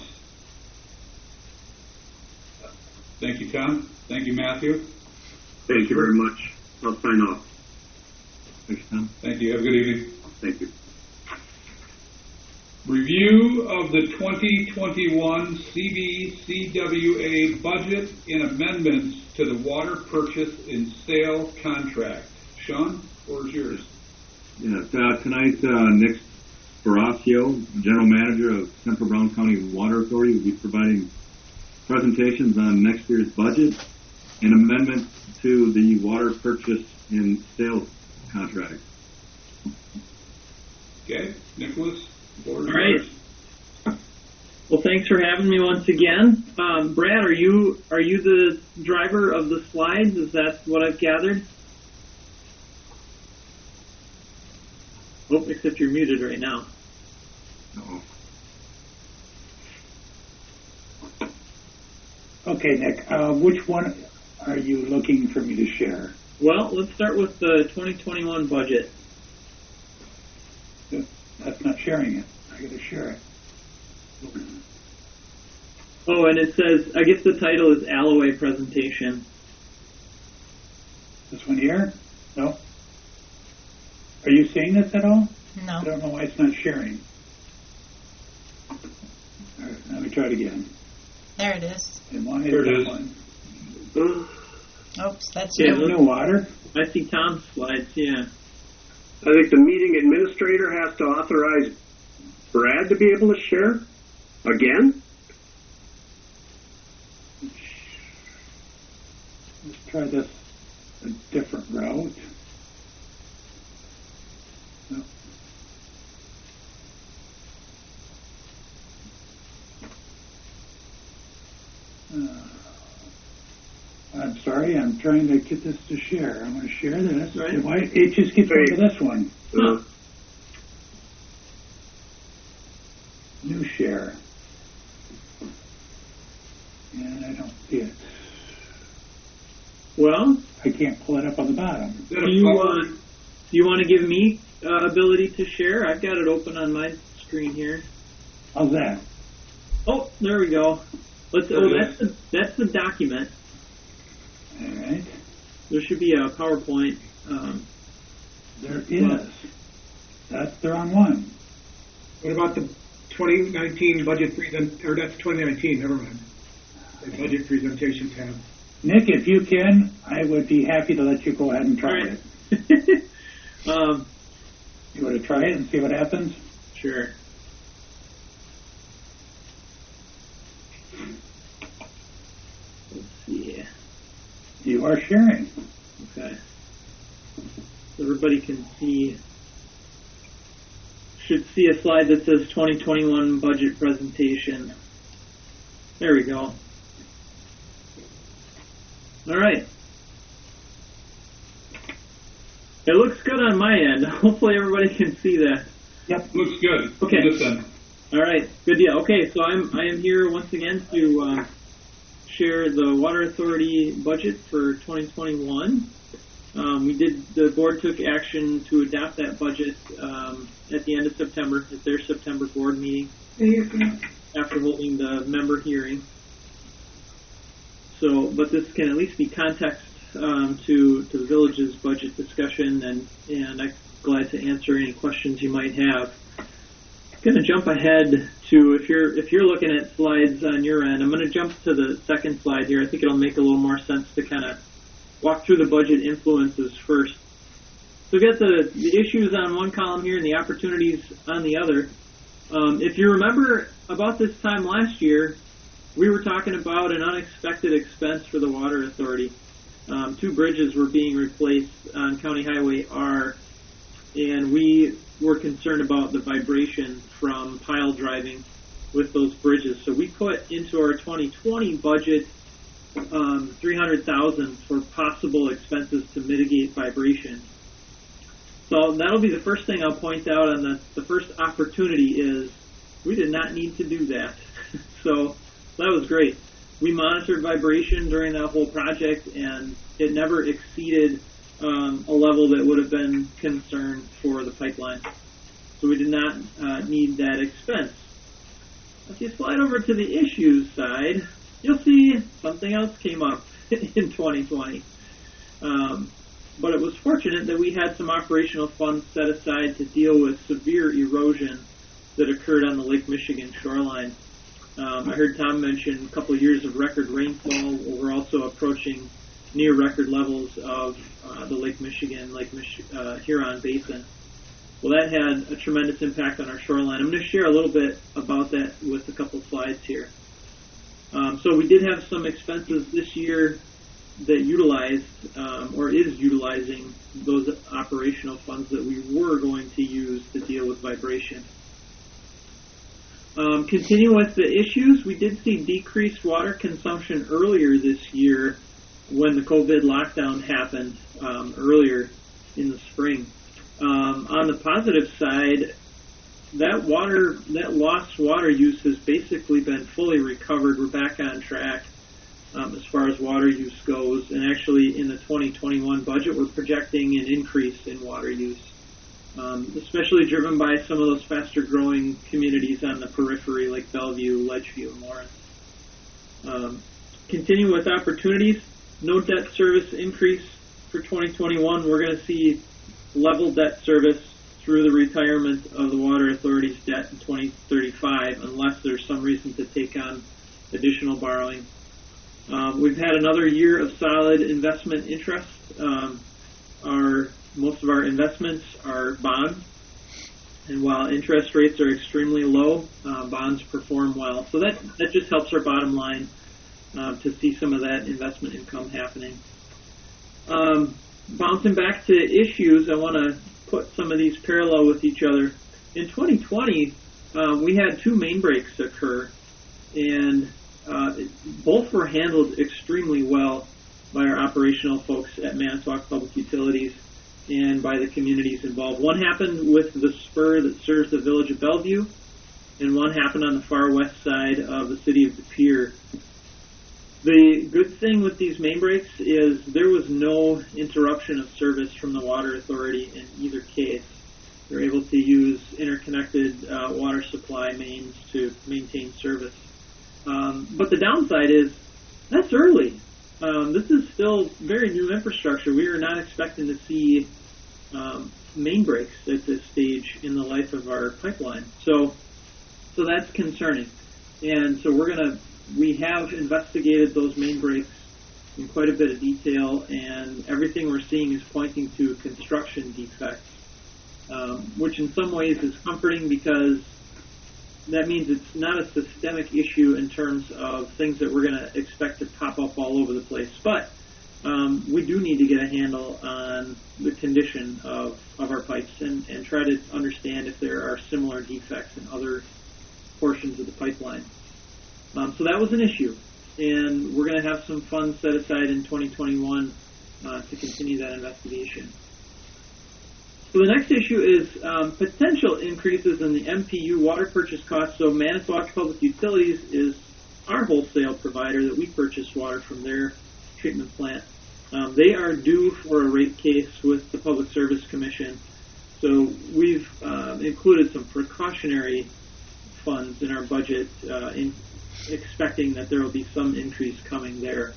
Thank you, Tom. Thank you, Matthew. Thank you very much. I'll sign off. Thanks, Tom. Thank you. Have a good evening. Thank you. Review of the twenty twenty-one C B C W A budget and amendments to the water purchase and sale contract. Sean, floor is yours. Yes, uh, tonight, uh, Nick Sparacio, General Manager of Central Brown County Water Authority, will be providing presentations on next year's budget and amendments to the water purchase and sale contract. Okay, Nicholas, floor is All right. yours. Well, thanks for having me once again. Um, Brad, are you are you the driver of the slides? Is that what I've gathered? Oh, except you're muted right now. Uh-oh. Okay, Nick, uh, which one are you looking for me to share? Well, let's start with the twenty twenty-one budget. That's not sharing it. I got to share it. Oh, and it says, I guess the title is Alloway Presentation. This one here? No? Are you seeing this at all? No. I don't know why it's not sharing. All right, let me try it again. There it is. And why is There it that is. one? Oops, that's Yeah, you. New water? I see Tom's slides, yeah. I think the meeting administrator has to authorize Brad to be able to share again. Let's try this a different route. No. Uh, I'm sorry, I'm trying to get this to share. I'm going to share this. Right. Why it just keeps going to this one? Uh, New share. And I don't see it. Well, I can't pull it up on the bottom. Is that do a you, power- uh, do you want to give me uh, ability to share? I've got it open on my screen here. How's that? Oh, there we go. Let's. Oh, that's the, that's the document. All right. There should be a PowerPoint. Um, There is. That's the wrong one. What about the twenty nineteen budget present, or that's twenty nineteen, never mind. The budget presentation tab. Nick, if you can, I would be happy to let you go ahead and all try right. it. um, You want to try it and see what happens? sure. Let's see. You are sharing. Okay. Everybody can see. Should see a slide that says twenty twenty-one budget presentation. There we go. All right. It looks good on my end. Hopefully everybody can see that. Yep. Looks good. Okay. This end. All right, good deal. Okay, so I'm I am here once again to uh, share the Water Authority budget for twenty twenty-one. Um, we did the board took action to adopt that budget um, at the end of September at their September board meeting after holding the member hearing. So, but this can at least be context um, to to the village's budget discussion, and and I'm glad to answer any questions you might have. I'm going to jump ahead to, if you're if you're looking at slides on your end, I'm going to jump to the second slide here. I think it'll make a little more sense to kind of walk through the budget influences first. So we got the, the issues on one column here and the opportunities on the other. Um, if you remember, about this time last year, we were talking about an unexpected expense for the Water Authority. Um, two bridges were being replaced on County Highway R, and we were concerned about the vibration from pile driving with those bridges. So we put into our twenty twenty budget um, three hundred thousand dollars for possible expenses to mitigate vibration. So that'll be the first thing I'll point out on the, the first opportunity is we did not need to do that. So that was great. We monitored vibration during that whole project, and it never exceeded um, a level that would have been concern for the pipeline. So we did not uh, need that expense. If you slide over to the issues side, you'll see something else came up in twenty twenty. Um, but it was fortunate that we had some operational funds set aside to deal with severe erosion that occurred on the Lake Michigan shoreline. Um, I heard Tom mention a couple of years of record rainfall. We're also approaching near record levels of uh, the Lake Michigan, Lake Mich- uh, Huron Basin. Well, that had a tremendous impact on our shoreline. I'm going to share a little bit about that with a couple slides here. Um, so we did have some expenses this year that utilized um, or is utilizing those operational funds that we were going to use to deal with vibration. Um, continuing with the issues, we did see decreased water consumption earlier this year when the COVID lockdown happened um, earlier in the spring. Um, on the positive side, that water, that lost water use has basically been fully recovered. We're back on track um, as far as water use goes, and actually in the twenty twenty-one budget, we're projecting an increase in water use. Um, especially driven by some of those faster-growing communities on the periphery like Bellevue, Ledgeview, and Lawrence. Um, continuing with opportunities, no debt service increase for twenty twenty-one. We're going to see level debt service through the retirement of the Water Authority's debt in twenty thirty-five, unless there's some reason to take on additional borrowing. Um, we've had another year of solid investment interest. Um, our Most of our investments are bonds, and while interest rates are extremely low, uh, bonds perform well. So that, that just helps our bottom line uh, to see some of that investment income happening. Um, bouncing back to issues, I want to put some of these parallel with each other. In twenty twenty, uh, we had two main breaks occur, and uh, both were handled extremely well by our operational folks at Manitowoc Public Utilities and by the communities involved. One happened with the spur that serves the village of Bellevue, and one happened on the far west side of the city of De Pere. The good thing with these main breaks is there was no interruption of service from the Water Authority in either case. They're able to use interconnected uh, water supply mains to maintain service. Um, but the downside is that's early. Um, this is still very new infrastructure. We are not expecting to see um, main breaks at this stage in the life of our pipeline. So, so that's concerning. And so we're going to, we have investigated those main breaks in quite a bit of detail, and everything we're seeing is pointing to construction defects, um, which in some ways is comforting because that means it's not a systemic issue in terms of things that we're going to expect to pop up all over the place. But um, we do need to get a handle on the condition of, of our pipes and, and try to understand if there are similar defects in other portions of the pipeline. Um, so that was an issue. And we're going to have some funds set aside in twenty twenty-one uh, to continue that investigation. So the next issue is um, potential increases in the M P U water purchase costs. So Manitowoc Public Utilities is our wholesale provider that we purchase water from their treatment plant. Um, they are due for a rate case with the Public Service Commission. So we've um, included some precautionary funds in our budget, uh, in expecting that there will be some increase coming there.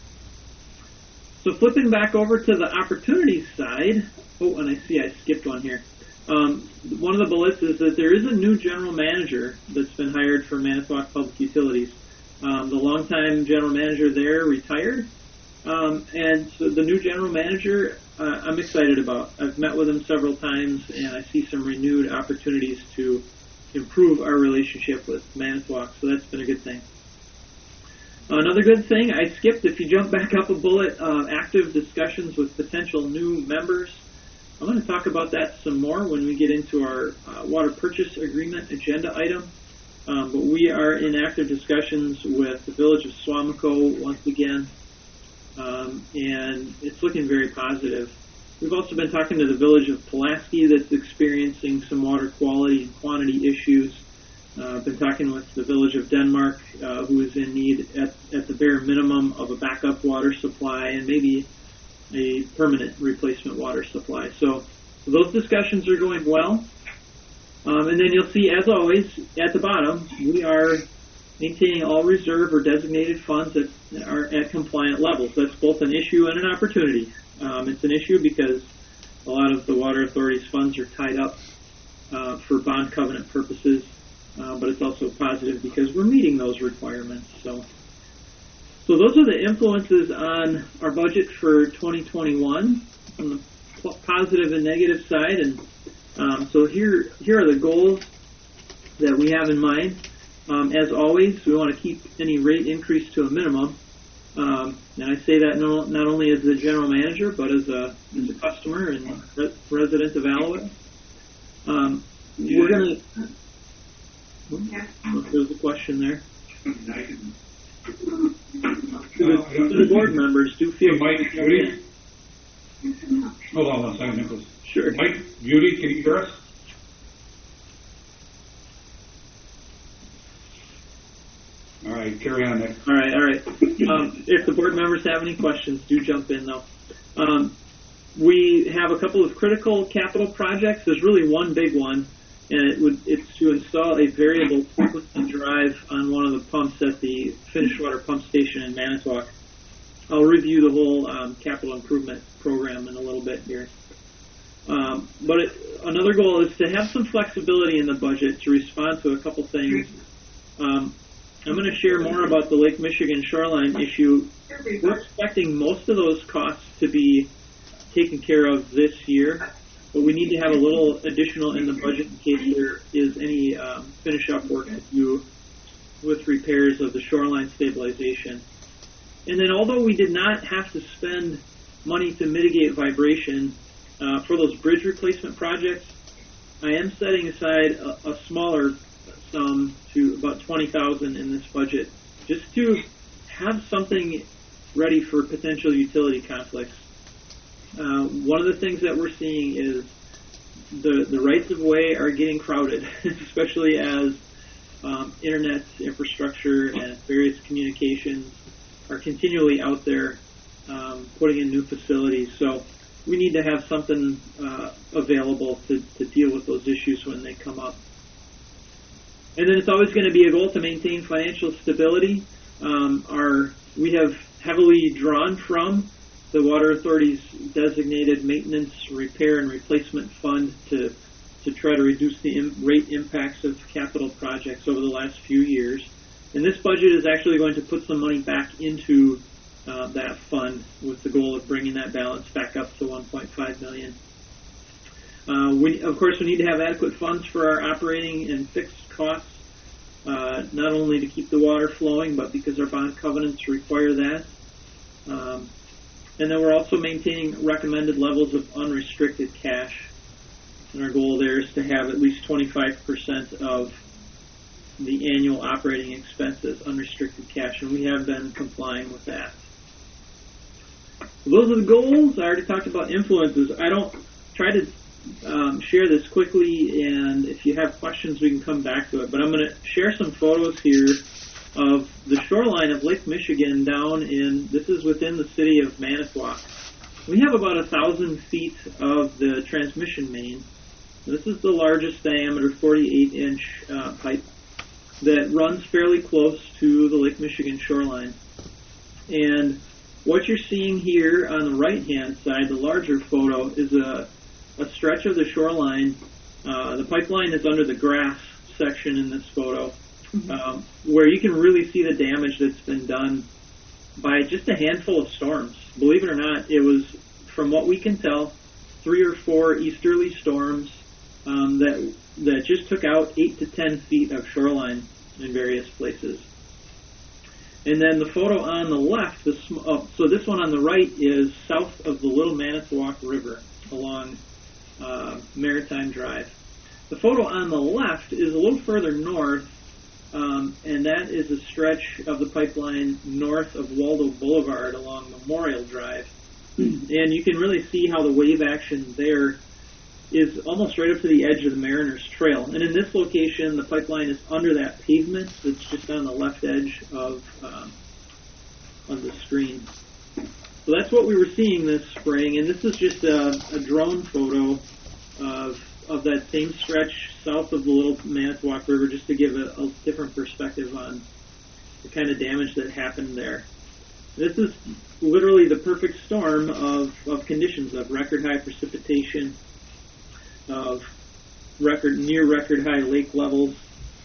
So flipping back over to the opportunities side, oh, and I see I skipped one here. Um, one of the bullets is that there is a new general manager that's been hired for Manitowoc Public Utilities. Um, the longtime general manager there retired, um, and so the new general manager uh, I'm excited about. I've met with him several times, and I see some renewed opportunities to improve our relationship with Manitowoc, so that's been a good thing. Another good thing, I skipped, if you jump back up a bullet, uh, active discussions with potential new members. I'm going to talk about that some more when we get into our uh, water purchase agreement agenda item. Um, but we are in active discussions with the village of Suamico once again, um, and it's looking very positive. We've also been talking to the village of Pulaski that's experiencing some water quality and quantity issues. Uh, I've been talking with the village of Denmark, uh, who is in need at, at the bare minimum of a backup water supply and maybe a permanent replacement water supply. So, so those discussions are going well. Um, and then you'll see, as always, at the bottom, we are maintaining all reserve or designated funds that are at compliant levels. That's both an issue and an opportunity. Um, it's an issue because a lot of the Water Authority's funds are tied up uh, for bond covenant purposes. uh, but it's also positive because we're meeting those requirements. So, so those are the influences on our budget for twenty twenty-one on the p- positive and negative side. And um, so here, here are the goals that we have in mind. Um, as always, we want to keep any rate increase to a minimum. Um, and I say that no, not only as the general manager, but as a, as a customer and re- resident of Alloa. Um, we're going to... There's a question there. To the, to the board members, do feel... Hey, Mike, Judy? Hold on one second, Nicholas. Sure. Mike, Judy, can you hear us? All right, carry on, Nick. All right, all right. Um, if the board members have any questions, do jump in, though. Um, we have a couple of critical capital projects. There's really one big one, and it would, it's to install a variable frequency drive on one of the pumps at the finished water pump station in Manitowoc. I'll review the whole um, capital improvement program in a little bit here. Um, but it, another goal is to have some flexibility in the budget to respond to a couple things. Um, I'm going to share more about the Lake Michigan shoreline issue. We're expecting most of those costs to be taken care of this year, but we need to have a little additional in the budget in case there is any um, finish-up work to do with repairs of the shoreline stabilization. And then although we did not have to spend money to mitigate vibration uh, for those bridge replacement projects, I am setting aside a, a smaller sum to about twenty thousand dollars in this budget, just to have something ready for potential utility conflicts. Uh, one of the things that we're seeing is the, the rights of way are getting crowded, especially as um, internet infrastructure and various communications are continually out there um, putting in new facilities. So we need to have something uh, available to, to deal with those issues when they come up. And then it's always going to be a goal to maintain financial stability. Um, our, we have heavily drawn from the Water Authority's designated maintenance, repair, and replacement fund to to try to reduce the im- rate impacts of capital projects over the last few years. And this budget is actually going to put some money back into uh, that fund with the goal of bringing that balance back up to one point five million dollars. Uh, we, of course, we need to have adequate funds for our operating and fixed costs, uh, not only to keep the water flowing, but because our bond covenants require that. Um, and then we're also maintaining recommended levels of unrestricted cash. And our goal there is to have at least twenty-five percent of the annual operating expenses unrestricted cash, and we have been complying with that. So those are the goals. I already talked about influences. I don't try to um, share this quickly, and if you have questions, we can come back to it. But I'm going to share some photos here of the shoreline of Lake Michigan down in, this is within the city of Manitowoc. We have about a thousand feet of the transmission main. This is the largest diameter forty-eight inch uh, pipe that runs fairly close to the Lake Michigan shoreline. And what you're seeing here on the right-hand side, the larger photo, is a, a stretch of the shoreline. Uh, the pipeline is under the grass section in this photo, um, where you can really see the damage that's been done by just a handful of storms. Believe it or not, it was, from what we can tell, three or four easterly storms um, that that just took out eight to ten feet of shoreline in various places. And then the photo on the left, the sm- uh, so this one on the right is south of the Little Manitowoc River along uh, Maritime Drive. The photo on the left is a little further north, um, and that is a stretch of the pipeline north of Waldo Boulevard along Memorial Drive. And you can really see how the wave action there is almost right up to the edge of the Mariners Trail. And in this location, the pipeline is under that pavement that's just on the left edge of um, of the screen. So that's what we were seeing this spring, and this is just a, a drone photo of of that same stretch south of the Little Manitowoc River, just to give a, a different perspective on the kind of damage that happened there. This is literally the perfect storm of, of conditions of record high precipitation, of record near record high lake levels,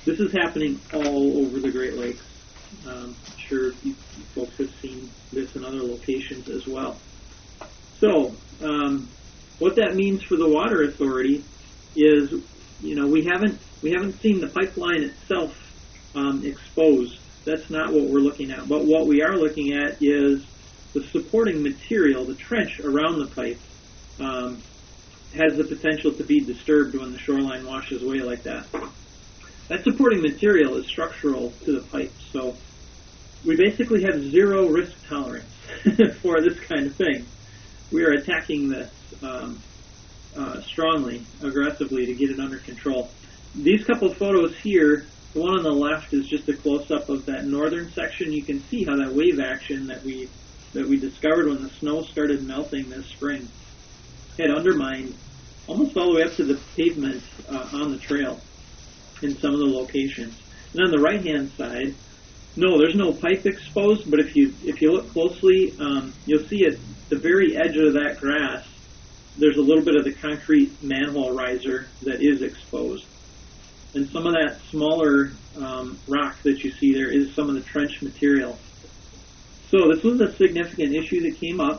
this is happening all over the Great Lakes. Um, I'm sure you, you folks have seen this in other locations as well. So, um, what that means for the Water Authority is, you know, we haven't we haven't seen the pipeline itself um, exposed. That's not what we're looking at. But what we are looking at is the supporting material, the trench around the pipe, um, has the potential to be disturbed when the shoreline washes away like that. That supporting material is structural to the pipe, so we basically have zero risk tolerance for this kind of thing. We are attacking this um, uh, strongly, aggressively to get it under control. These couple of photos here, the one on the left is just a close-up of that northern section. You can see how that wave action that we that we discovered when the snow started melting this spring had undermined almost all the way up to the pavement uh, on the trail in some of the locations. And on the right-hand side, no, there's no pipe exposed, but if you if you look closely, um, you'll see at the very edge of that grass, there's a little bit of the concrete manhole riser that is exposed. And some of that smaller um, rock that you see there is some of the trench material. So this was a significant issue that came up.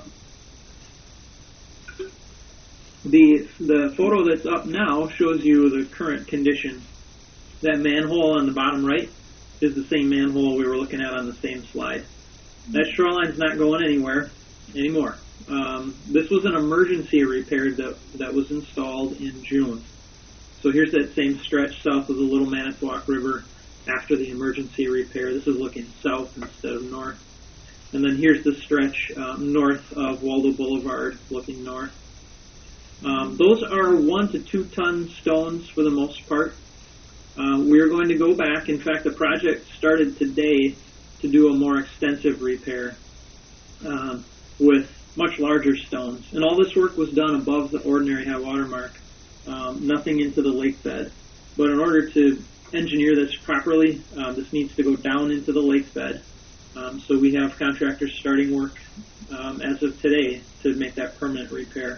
The the photo that's up now shows you the current condition. That manhole on the bottom right is the same manhole we were looking at on the same slide. That shoreline's not going anywhere anymore. Um, this was an emergency repair that that was installed in June. So here's that same stretch south of the Little Manitowoc River after the emergency repair. This is looking south instead of north. And then here's the stretch um, north of Waldo Boulevard, looking north. Um, those are one to two ton stones for the most part. Uh, we're going to go back. In fact, the project started today to do a more extensive repair um, with much larger stones. And all this work was done above the ordinary high water mark, um, nothing into the lake bed. But in order to engineer this properly, um, this needs to go down into the lake bed. Um, so we have contractors starting work um, as of today to make that permanent repair.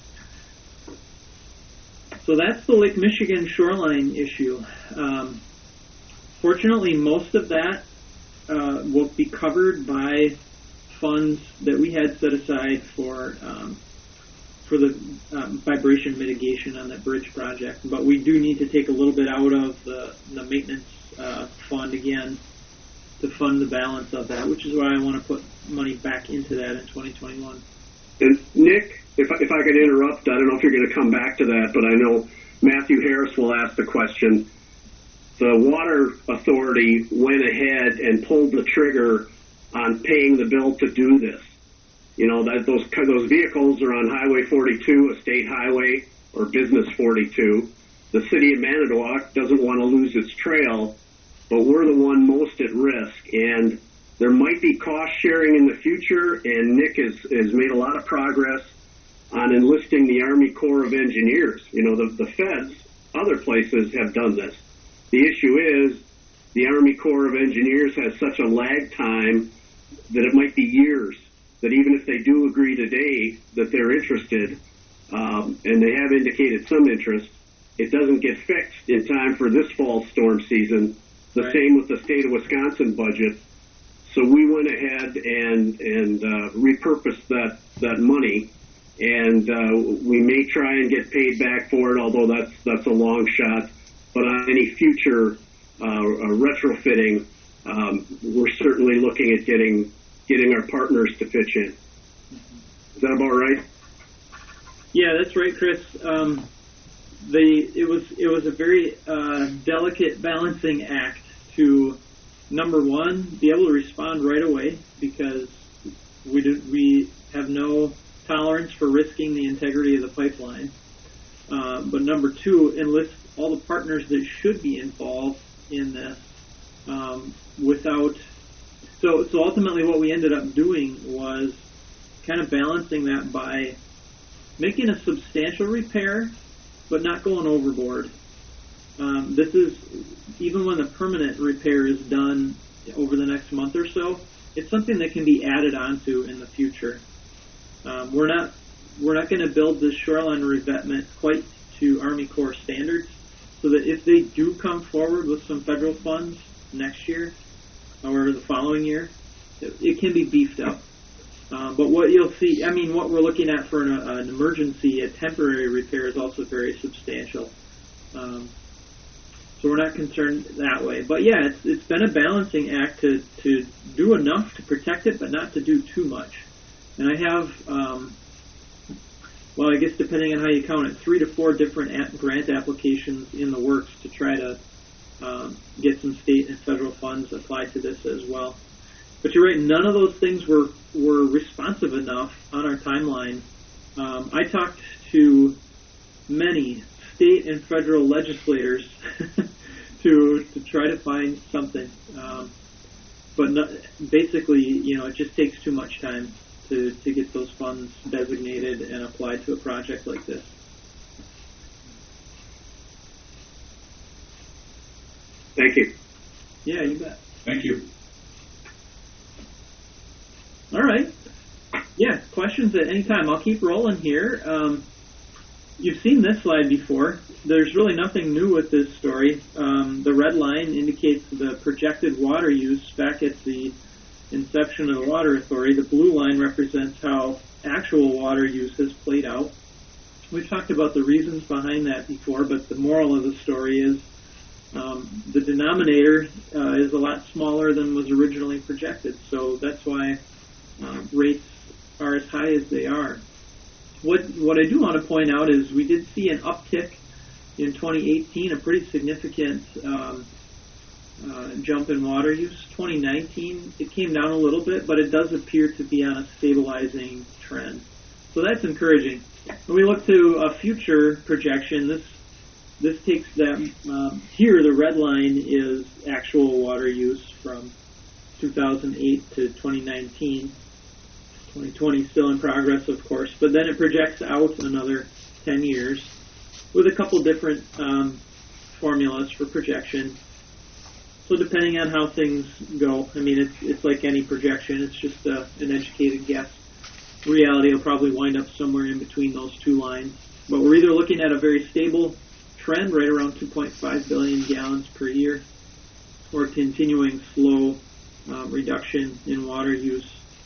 So that's the Lake Michigan shoreline issue. Um, fortunately, most of that uh, will be covered by funds that we had set aside for um, for the um, vibration mitigation on that bridge project. But we do need to take a little bit out of the, the maintenance uh, fund again to fund the balance of that, which is why I want to put money back into that in twenty twenty-one. And Nick, if I, if I could interrupt, I don't know if you're going to come back to that, but I know Matthew Harris will ask the question. The Water Authority went ahead and pulled the trigger on paying the bill to do this. You know, that those those vehicles are on Highway forty-two, a state highway, or Business forty-two. The city of Manitowoc doesn't want to lose its trail, but we're the one most at risk. And there might be cost sharing in the future, and Nick has, has made a lot of progress on enlisting the Army Corps of Engineers. You know, the, the feds, other places have done this. The issue is the Army Corps of Engineers has such a lag time that it might be years, that even if they do agree today that they're interested, um, and they have indicated some interest, it doesn't get fixed in time for this fall storm season. The right. Same with the state of Wisconsin budget. So we went ahead and and uh, repurposed that, that money, and uh, we may try and get paid back for it, although that's that's a long shot. But on any future uh, uh, retrofitting, um, we're certainly looking at getting getting our partners to pitch in. Is that about right? Yeah, that's right, Chris. Um, the it was it was a very uh, delicate balancing act to, number one, be able to respond right away, because we do, we have no tolerance for risking the integrity of the pipeline. Uh, but number two, enlist all the partners that should be involved in this um, without. So, so ultimately, what we ended up doing was kind of balancing that by making a substantial repair, but not going overboard. Um, this is, even when the permanent repair is done over the next month or so, it's something that can be added onto in the future. Um, we're not we're not going to build this shoreline revetment quite to Army Corps standards, so that if they do come forward with some federal funds next year or the following year, it, it can be beefed up. Uh, but what you'll see, I mean, what we're looking at for an, an emergency, a temporary repair is also very substantial. Um, so we're not concerned that way. But yeah, it's, it's been a balancing act to, to do enough to protect it, but not to do too much. And I have, um, well, I guess depending on how you count it, three to four different at- grant applications in the works to try to um, get some state and federal funds applied to this as well. But you're right, none of those things were, were responsive enough on our timeline. Um, I talked to many state and federal legislators to to try to find something. Um, but no, basically, you know, it just takes too much time to, to get those funds designated and applied to a project like this. Thank you. Yeah, you bet. Thank you. All right. Yeah, questions at any time. I'll keep rolling here. Um, you've seen this slide before. There's really nothing new with this story. Um, the red line indicates the projected water use back at the inception of the Water Authority. The blue line represents how actual water use has played out. We've talked about the reasons behind that before, but the moral of the story is um, the denominator uh, is a lot smaller than was originally projected. So that's why Uh, rates are as high as they are. What what I do want to point out is we did see an uptick in twenty eighteen, a pretty significant um, uh, jump in water use. twenty nineteen, it came down a little bit, but it does appear to be on a stabilizing trend. So that's encouraging. When we look to a future projection, this this takes them, um, here the red line is actual water use from two thousand eight to twenty nineteen. twenty twenty still in progress, of course, but then it projects out another ten years with a couple different um, formulas for projection. So depending on how things go, I mean, it's it's like any projection. It's just uh, an educated guess. Reality will probably wind up somewhere in between those two lines. But we're either looking at a very stable trend, right around two point five billion gallons per year, or a continuing slow uh, reduction in water use.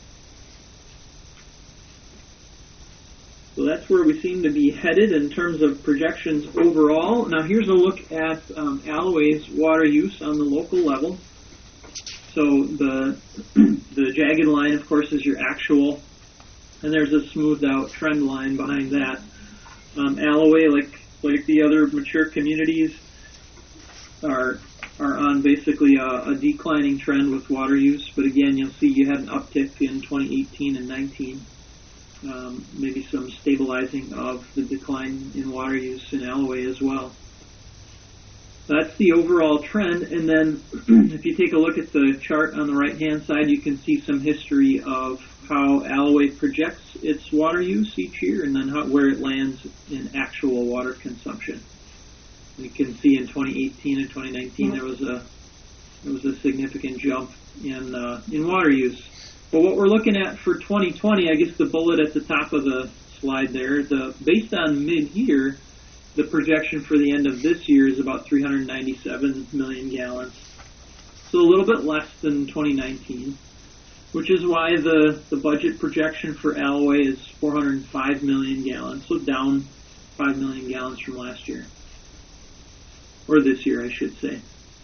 So that's where we seem to be headed in terms of projections overall. Now here's a look at um, Alloway's water use on the local level. So the the jagged line, of course, is your actual, and there's a smoothed out trend line behind that. Um, Alloway, like like the other mature communities, are are on basically a, a declining trend with water use. But again, you'll see you had an uptick in twenty eighteen and nineteen. Um, maybe some stabilizing of the decline in water use in Alloway as well. That's the overall trend, and then if you take a look at the chart on the right-hand side, you can see some history of how Alloway projects its water use each year, and then how, where it lands in actual water consumption. You can see in twenty eighteen and twenty nineteen there was a there was a significant jump in uh, in water use. But what we're looking at for twenty twenty, I guess the bullet at the top of the slide there, the based on mid-year, the projection for the end of this year is about three hundred ninety-seven million gallons. So a little bit less than twenty nineteen, which is why the, the budget projection for Alloway is four hundred five million gallons, so down five million gallons from last year. Or this year, I should say.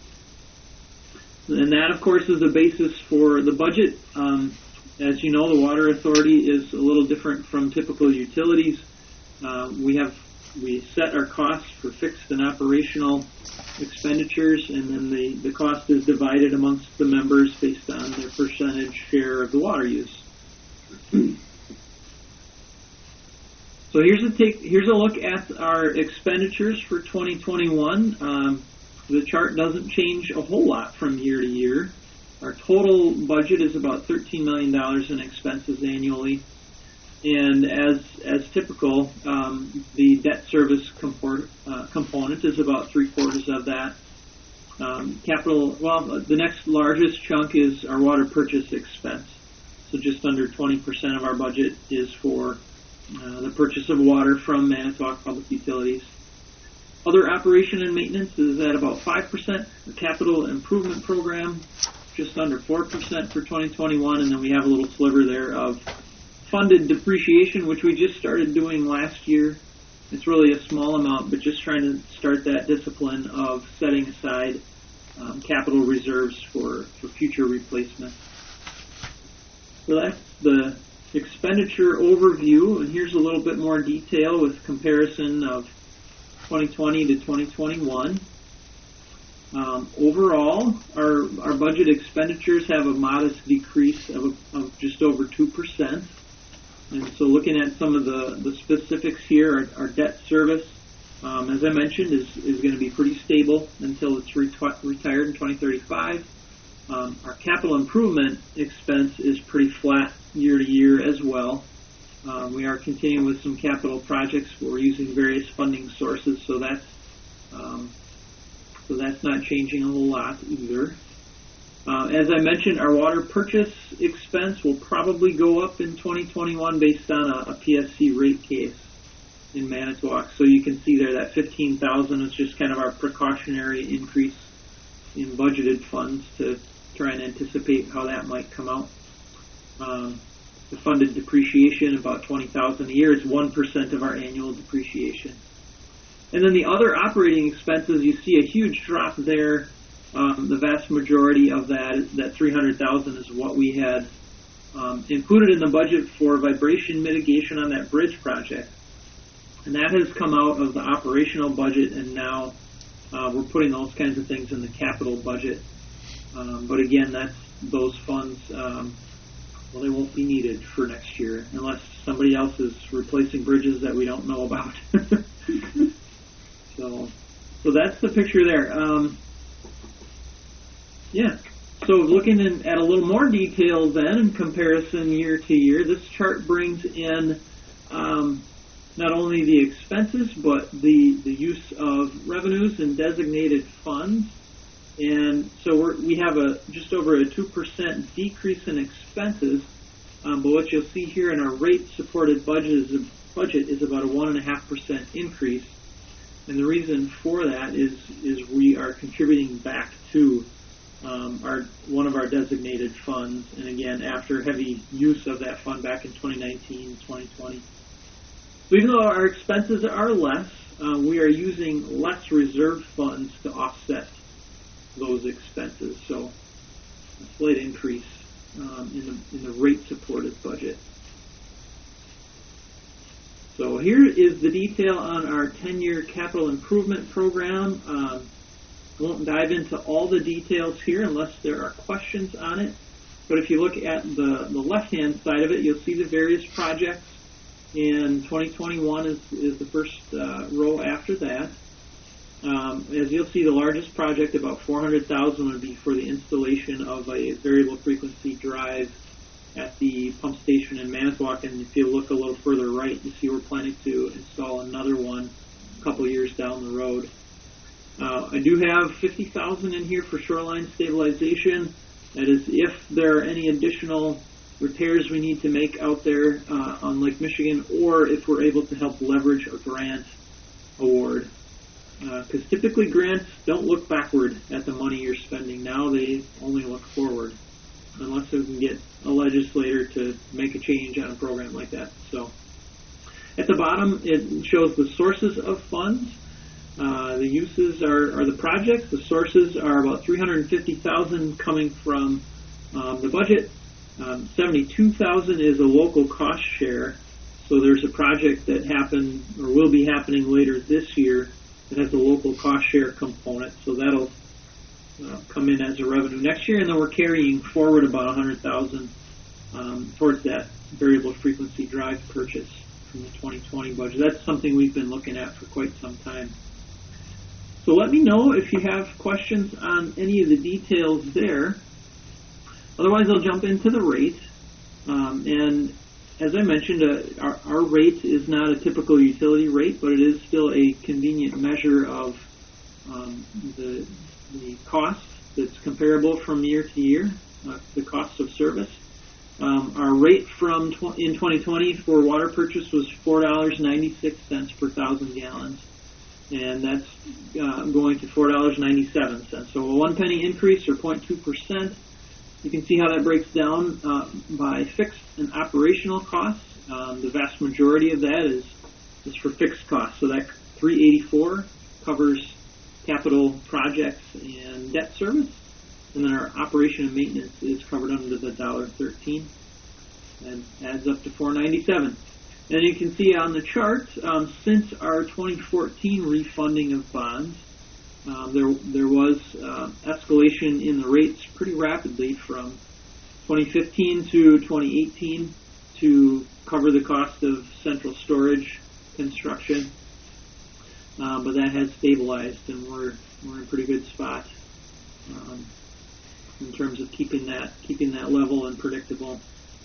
And that, of course, is the basis for the budget. Um, as you know, the Water Authority is a little different from typical utilities. Uh, we have we set our costs for fixed and operational expenditures, and then the, the cost is divided amongst the members based on their percentage share of the water use. So here's a take. Here's a look at our expenditures for twenty twenty-one. Um, The chart doesn't change a whole lot from year to year. Our total budget is about thirteen million dollars in expenses annually. And as as typical, um, the debt service comport, uh, component is about three-quarters of that. Um, capital, well, the next largest chunk is our water purchase expense. So just under twenty percent of our budget is for uh, the purchase of water from Manitowoc Public Utilities. other operation and maintenance is at about five percent. The capital improvement program, just under four percent for twenty twenty-one. And then we have a little sliver there of funded depreciation, which we just started doing last year. It's really a small amount, but just trying to start that discipline of setting aside um, capital reserves for, for future replacement. So that's the expenditure overview, and here's a little bit more detail with comparison of twenty twenty to twenty twenty-one. Um, overall, our, our budget expenditures have a modest decrease of, of just over two percent. And so looking at some of the, the specifics here, our, our debt service, um, as I mentioned, is, is going to be pretty stable until it's reti- retired in twenty thirty-five. Um, our capital improvement expense is pretty flat year to year as well. Um, we are continuing with some capital projects where we're using various funding sources, so that's um, so that's not changing a whole lot either. Uh, as I mentioned, our water purchase expense will probably go up in twenty twenty-one based on a, a P S C rate case in Manitowoc. So you can see there that fifteen thousand dollars is just kind of our precautionary increase in budgeted funds to try and anticipate how that might come out. Um, the funded depreciation, about twenty thousand dollars a year, is one percent of our annual depreciation. And then the other operating expenses, you see a huge drop there. Um, the vast majority of that, that three hundred thousand dollars is what we had um, included in the budget for vibration mitigation on that bridge project. And that has come out of the operational budget, and now uh, we're putting those kinds of things in the capital budget. Um, but again, that's those funds, um, well, they won't be needed for next year unless somebody else is replacing bridges that we don't know about. so, so that's the picture there. Um, Yeah. So looking in, at a little more detail then in comparison year to year, this chart brings in um, not only the expenses but the, the use of revenues and designated funds. And so we're, we have a just over a two percent decrease in expenses, um, but what you'll see here in our rate-supported budget is, budget is about a one point five percent increase. And the reason for that is, is we are contributing back to Um, our one of our designated funds, and again, after heavy use of that fund back in twenty nineteen, twenty twenty. So even though our expenses are less, uh, we are using less reserve funds to offset those expenses. So a slight increase um, in the in the rate-supported budget. So here is the detail on our ten-year capital improvement program. Um, I won't dive into all the details here unless there are questions on it. But if you look at the, the left-hand side of it, you'll see the various projects. And twenty twenty-one is, is the first uh, row after that. Um, as you'll see, the largest project, about four hundred thousand dollars, would be for the installation of a variable frequency drive at the pump station in Manitowoc. And if you look a little further right, you see we're planning to install another one a couple years down the road. Uh, I do have fifty thousand dollars in here for shoreline stabilization. That is if there are any additional repairs we need to make out there uh, on Lake Michigan, or if we're able to help leverage a grant award. Because uh, typically grants don't look backward at the money you're spending now, they only look forward, unless we can get a legislator to make a change on a program like that. So at the bottom, it shows the sources of funds. Uh, the uses are, are the projects. The sources are about three hundred fifty thousand dollars coming from um, the budget. Um, seventy-two thousand dollars is a local cost share. So there's a project that happened or will be happening later this year that has a local cost share component. So that'll uh, come in as a revenue next year. And then we're carrying forward about one hundred thousand dollars um, towards that variable frequency drive purchase from the twenty twenty budget. That's something we've been looking at for quite some time. So let me know if you have questions on any of the details there. Otherwise, I'll jump into the rate. Um, and as I mentioned, uh, our, our rate is not a typical utility rate, but it is still a convenient measure of um, the, the cost that's comparable from year to year, uh, the cost of service. Um, our rate from tw- in twenty twenty for water purchase was four dollars and ninety-six cents per thousand gallons. and that's uh, going to four dollars and ninety-seven cents. So a one penny increase, or zero point two percent. You can see how that breaks down uh, by fixed and operational costs. Um, the vast majority of that is is for fixed costs. So that three eighty-four covers capital projects and debt service, and then our operation and maintenance is covered under the one dollar thirteen, and adds up to four ninety-seven. And you can see on the chart, um, since our twenty fourteen refunding of bonds, um, there there was uh, escalation in the rates pretty rapidly from twenty fifteen to twenty eighteen to cover the cost of central storage construction. Uh, but that has stabilized, and we're we're in a pretty good spot um, in terms of keeping that keeping that level and predictable.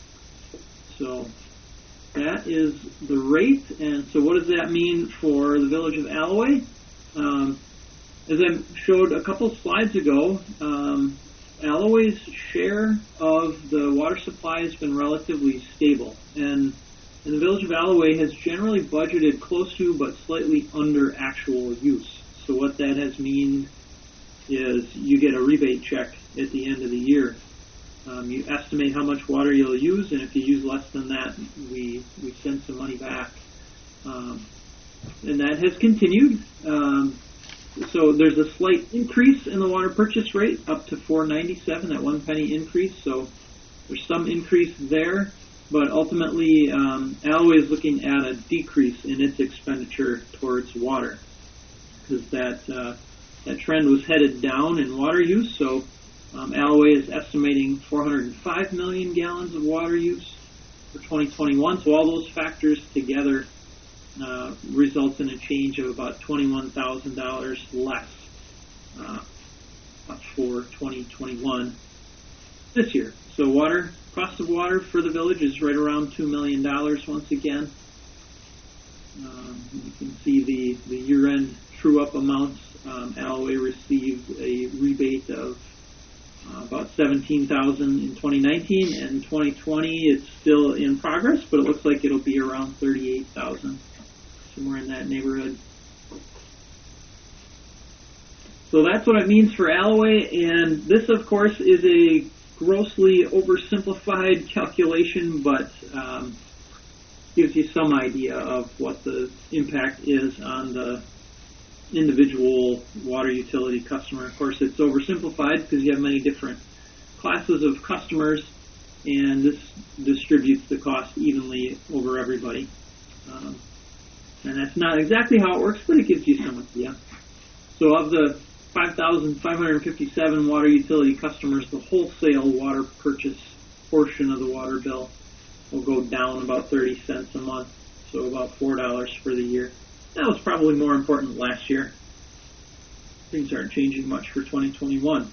So that is the rate, and so what does that mean for the Village of Alloway? Um, as I showed a couple slides ago, um, Alloway's share of the water supply has been relatively stable, and, and the Village of Alloway has generally budgeted close to but slightly under actual use. So what that has mean is you get a rebate check at the end of the year. Um, you estimate how much water you'll use, and if you use less than that, we, we send some money back. Um, and that has continued. Um, so there's a slight increase in the water purchase rate up to four ninety-seven, that one penny increase. So there's some increase there, but ultimately um, Alloway is looking at a decrease in its expenditure towards water, because that uh, that trend was headed down in water use. So Um, Alloway is estimating four hundred five million gallons of water use for twenty twenty-one. So all those factors together uh, results in a change of about twenty-one thousand dollars less uh, for twenty twenty-one this year. So water cost of water for the village is right around two million dollars once again. Um, you can see the, the year-end true-up amounts. Um, Alloway received a rebate of Uh, about seventeen thousand in twenty nineteen, and twenty twenty it's still in progress, but it looks like it'll be around thirty-eight thousand, somewhere in that neighborhood. So that's what it means for Alloway, and this, of course, is a grossly oversimplified calculation, but um, gives you some idea of what the impact is on the individual water utility customer. Of course, it's oversimplified because you have many different classes of customers, and this distributes the cost evenly over everybody. Um, and that's not exactly how it works, but it gives you some idea. So of the five thousand five hundred fifty-seven water utility customers, the wholesale water purchase portion of the water bill will go down about thirty cents a month, so about four dollars for the year. That was probably more important last year. Things aren't changing much for twenty twenty-one.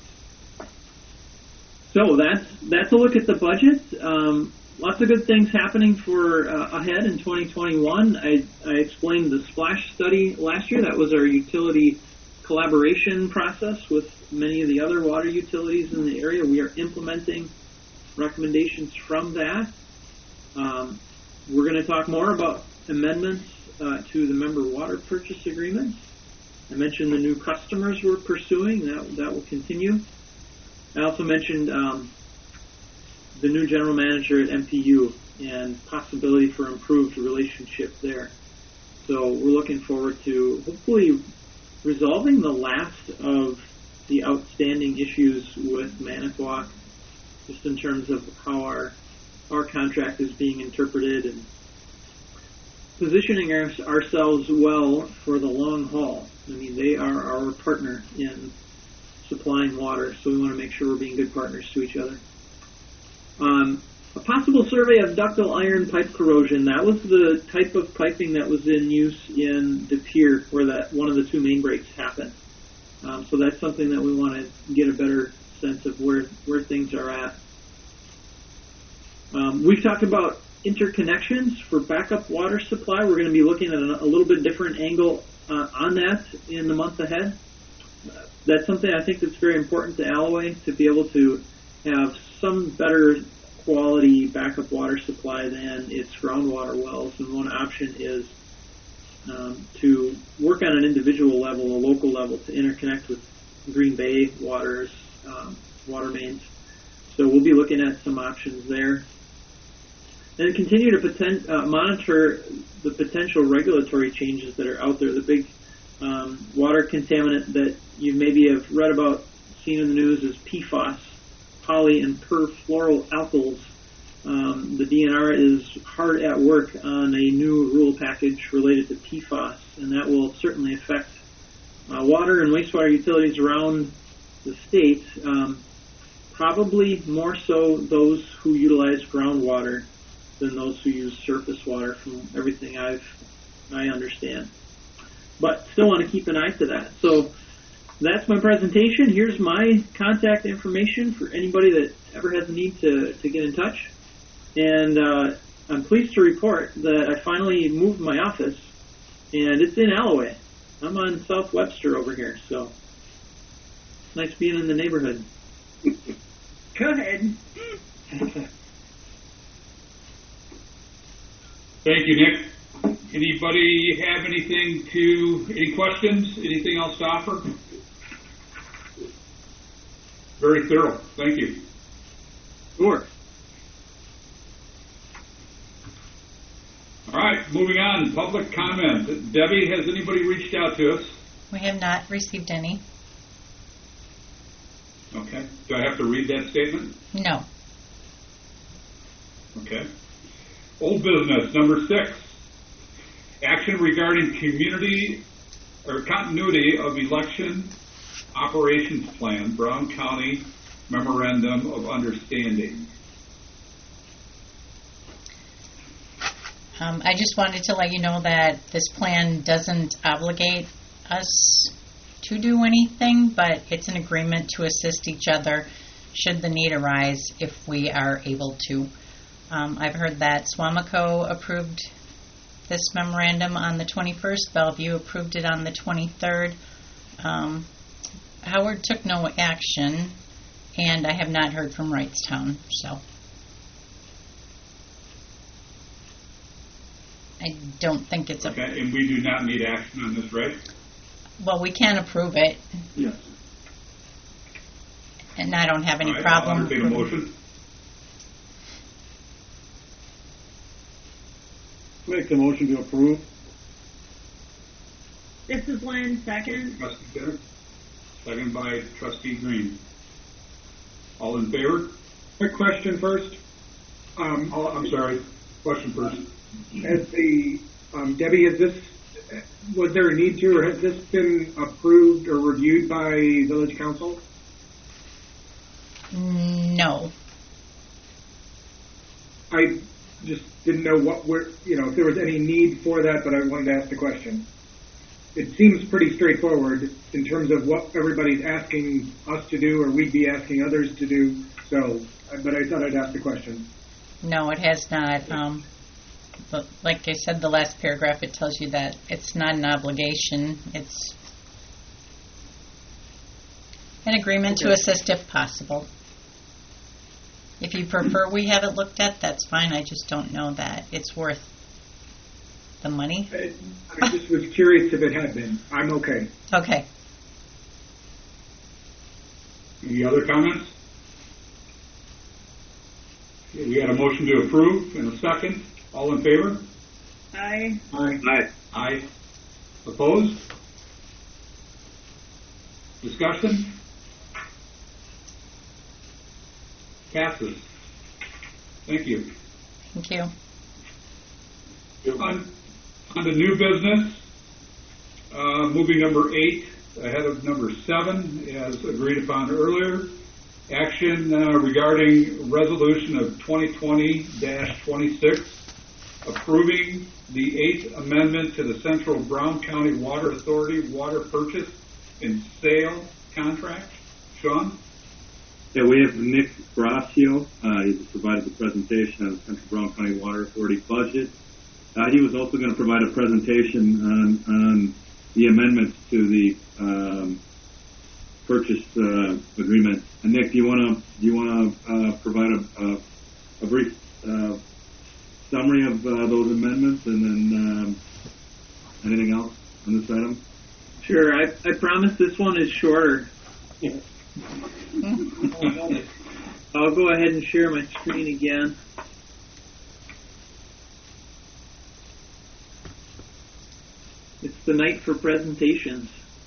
So that's that's a look at the budget. Um, lots of good things happening for uh, ahead in twenty twenty-one. I, I explained the SPLASH study last year. That was our utility collaboration process with many of the other water utilities in the area. We are implementing recommendations from that. Um, we're going to talk more about amendments Uh, to the member water purchase agreements. I mentioned the new customers we're pursuing. That that will continue. I also mentioned um, the new general manager at M P U and possibility for improved relationship there. So we're looking forward to hopefully resolving the last of the outstanding issues with Manitowoc, just in terms of how our our contract is being interpreted, and positioning our, ourselves well for the long haul. I mean, they are our partner in supplying water, so we want to make sure we're being good partners to each other. Um, a possible survey of ductile iron pipe corrosion. That was the type of piping that was in use in De Pere, where that one of the two main breaks happened. Um, so that's something that we want to get a better sense of where, where things are at. Um, we've talked about interconnections for backup water supply. We're going to be looking at a, a little bit different angle uh, on that in the month ahead. Uh, that's something I think that's very important to Alloway, to be able to have some better quality backup water supply than its groundwater wells. And one option is um, to work on an individual level, a local level, to interconnect with Green Bay Water's um, water mains. So we'll be looking at some options there. And continue to poten- uh, monitor the potential regulatory changes that are out there. The big um, water contaminant that you maybe have read about, seen in the news, is P FAS, poly and perfluoroalkyls. Um, the D N R is hard at work on a new rule package related to P FAS, and that will certainly affect uh, water and wastewater utilities around the state, um, probably more so those who utilize groundwater than those who use surface water, from everything I've I understand. But still want to keep an eye to that. So that's my presentation. Here's my contact information for anybody that ever has a need to, to get in touch. And uh, I'm pleased to report that I finally moved my office, and it's in Alloway. I'm on South Webster over here, so it's nice being in the neighborhood. Good. Thank you, Nick. Anybody have anything to, any questions, anything else to offer? Very thorough. Thank you. Sure. All right, moving on. Public comment. Debbie, has anybody reached out to us? We have not received any. Okay. Do I have to read that statement? No. Okay. Old business, number six. Action regarding community or continuity of election operations plan, Brown County Memorandum of Understanding. Um, I just wanted to let you know that this plan doesn't obligate us to do anything, but it's an agreement to assist each other should the need arise if we are able to. Um, I've heard that Swamico approved this memorandum on the twenty-first. Bellevue approved it on the twenty-third. Um, Howard took no action, and I have not heard from Wrightstown, so I don't think it's a... Okay, and we do not need action on this, right? Well, we can approve it, Yes. and I don't have any All right, problem. I'll entertain a motion. Make the motion to approve. This is Lynn, second. Trustee Bitter. Second by Trustee Green. All in favor? Quick question first. Um, Oh, I'm sorry. Question first. Has the, um, Debbie, has this, was there a need to, or has this been approved or reviewed by Village Council? No. I just didn't know what were, you know, if there was any need for that, but I wanted to ask the question. It seems pretty straightforward in terms of what everybody's asking us to do, or we'd be asking others to do. So, but I thought I'd ask the question. No, it has not. Um, but like I said, the last paragraph, it tells you that it's not an obligation. It's an agreement to Okay. assist if possible. If you prefer we have it looked at, that's fine. I just don't know that it's worth the money. I, I just was curious if it had been. I'm okay. Okay. Any other comments? Okay, we got a motion to approve and a second. All in favor? Aye. Aye. Aye. Aye. Opposed? Discussion? Passes. Thank you. Thank you. On, on to new business, uh, moving number eight ahead of number seven, as agreed upon earlier. Action uh, regarding resolution of twenty twenty dash twenty-six, approving the eighth amendment to the Central Brown County Water Authority water purchase and sale contract. Sean? Yeah, we have Nick Brasio. Uh, he provided the presentation on the Central Brown County Water Authority budget. Uh, he was also going to provide a presentation on, on the amendments to the um, purchase uh, agreement. And Nick, do you want to do you want to uh, provide a, a, a brief uh, summary of uh, those amendments, and then um, anything else on this item? Sure. I, I promise this one is shorter. I'll go ahead and share my screen again. It's the night for presentations.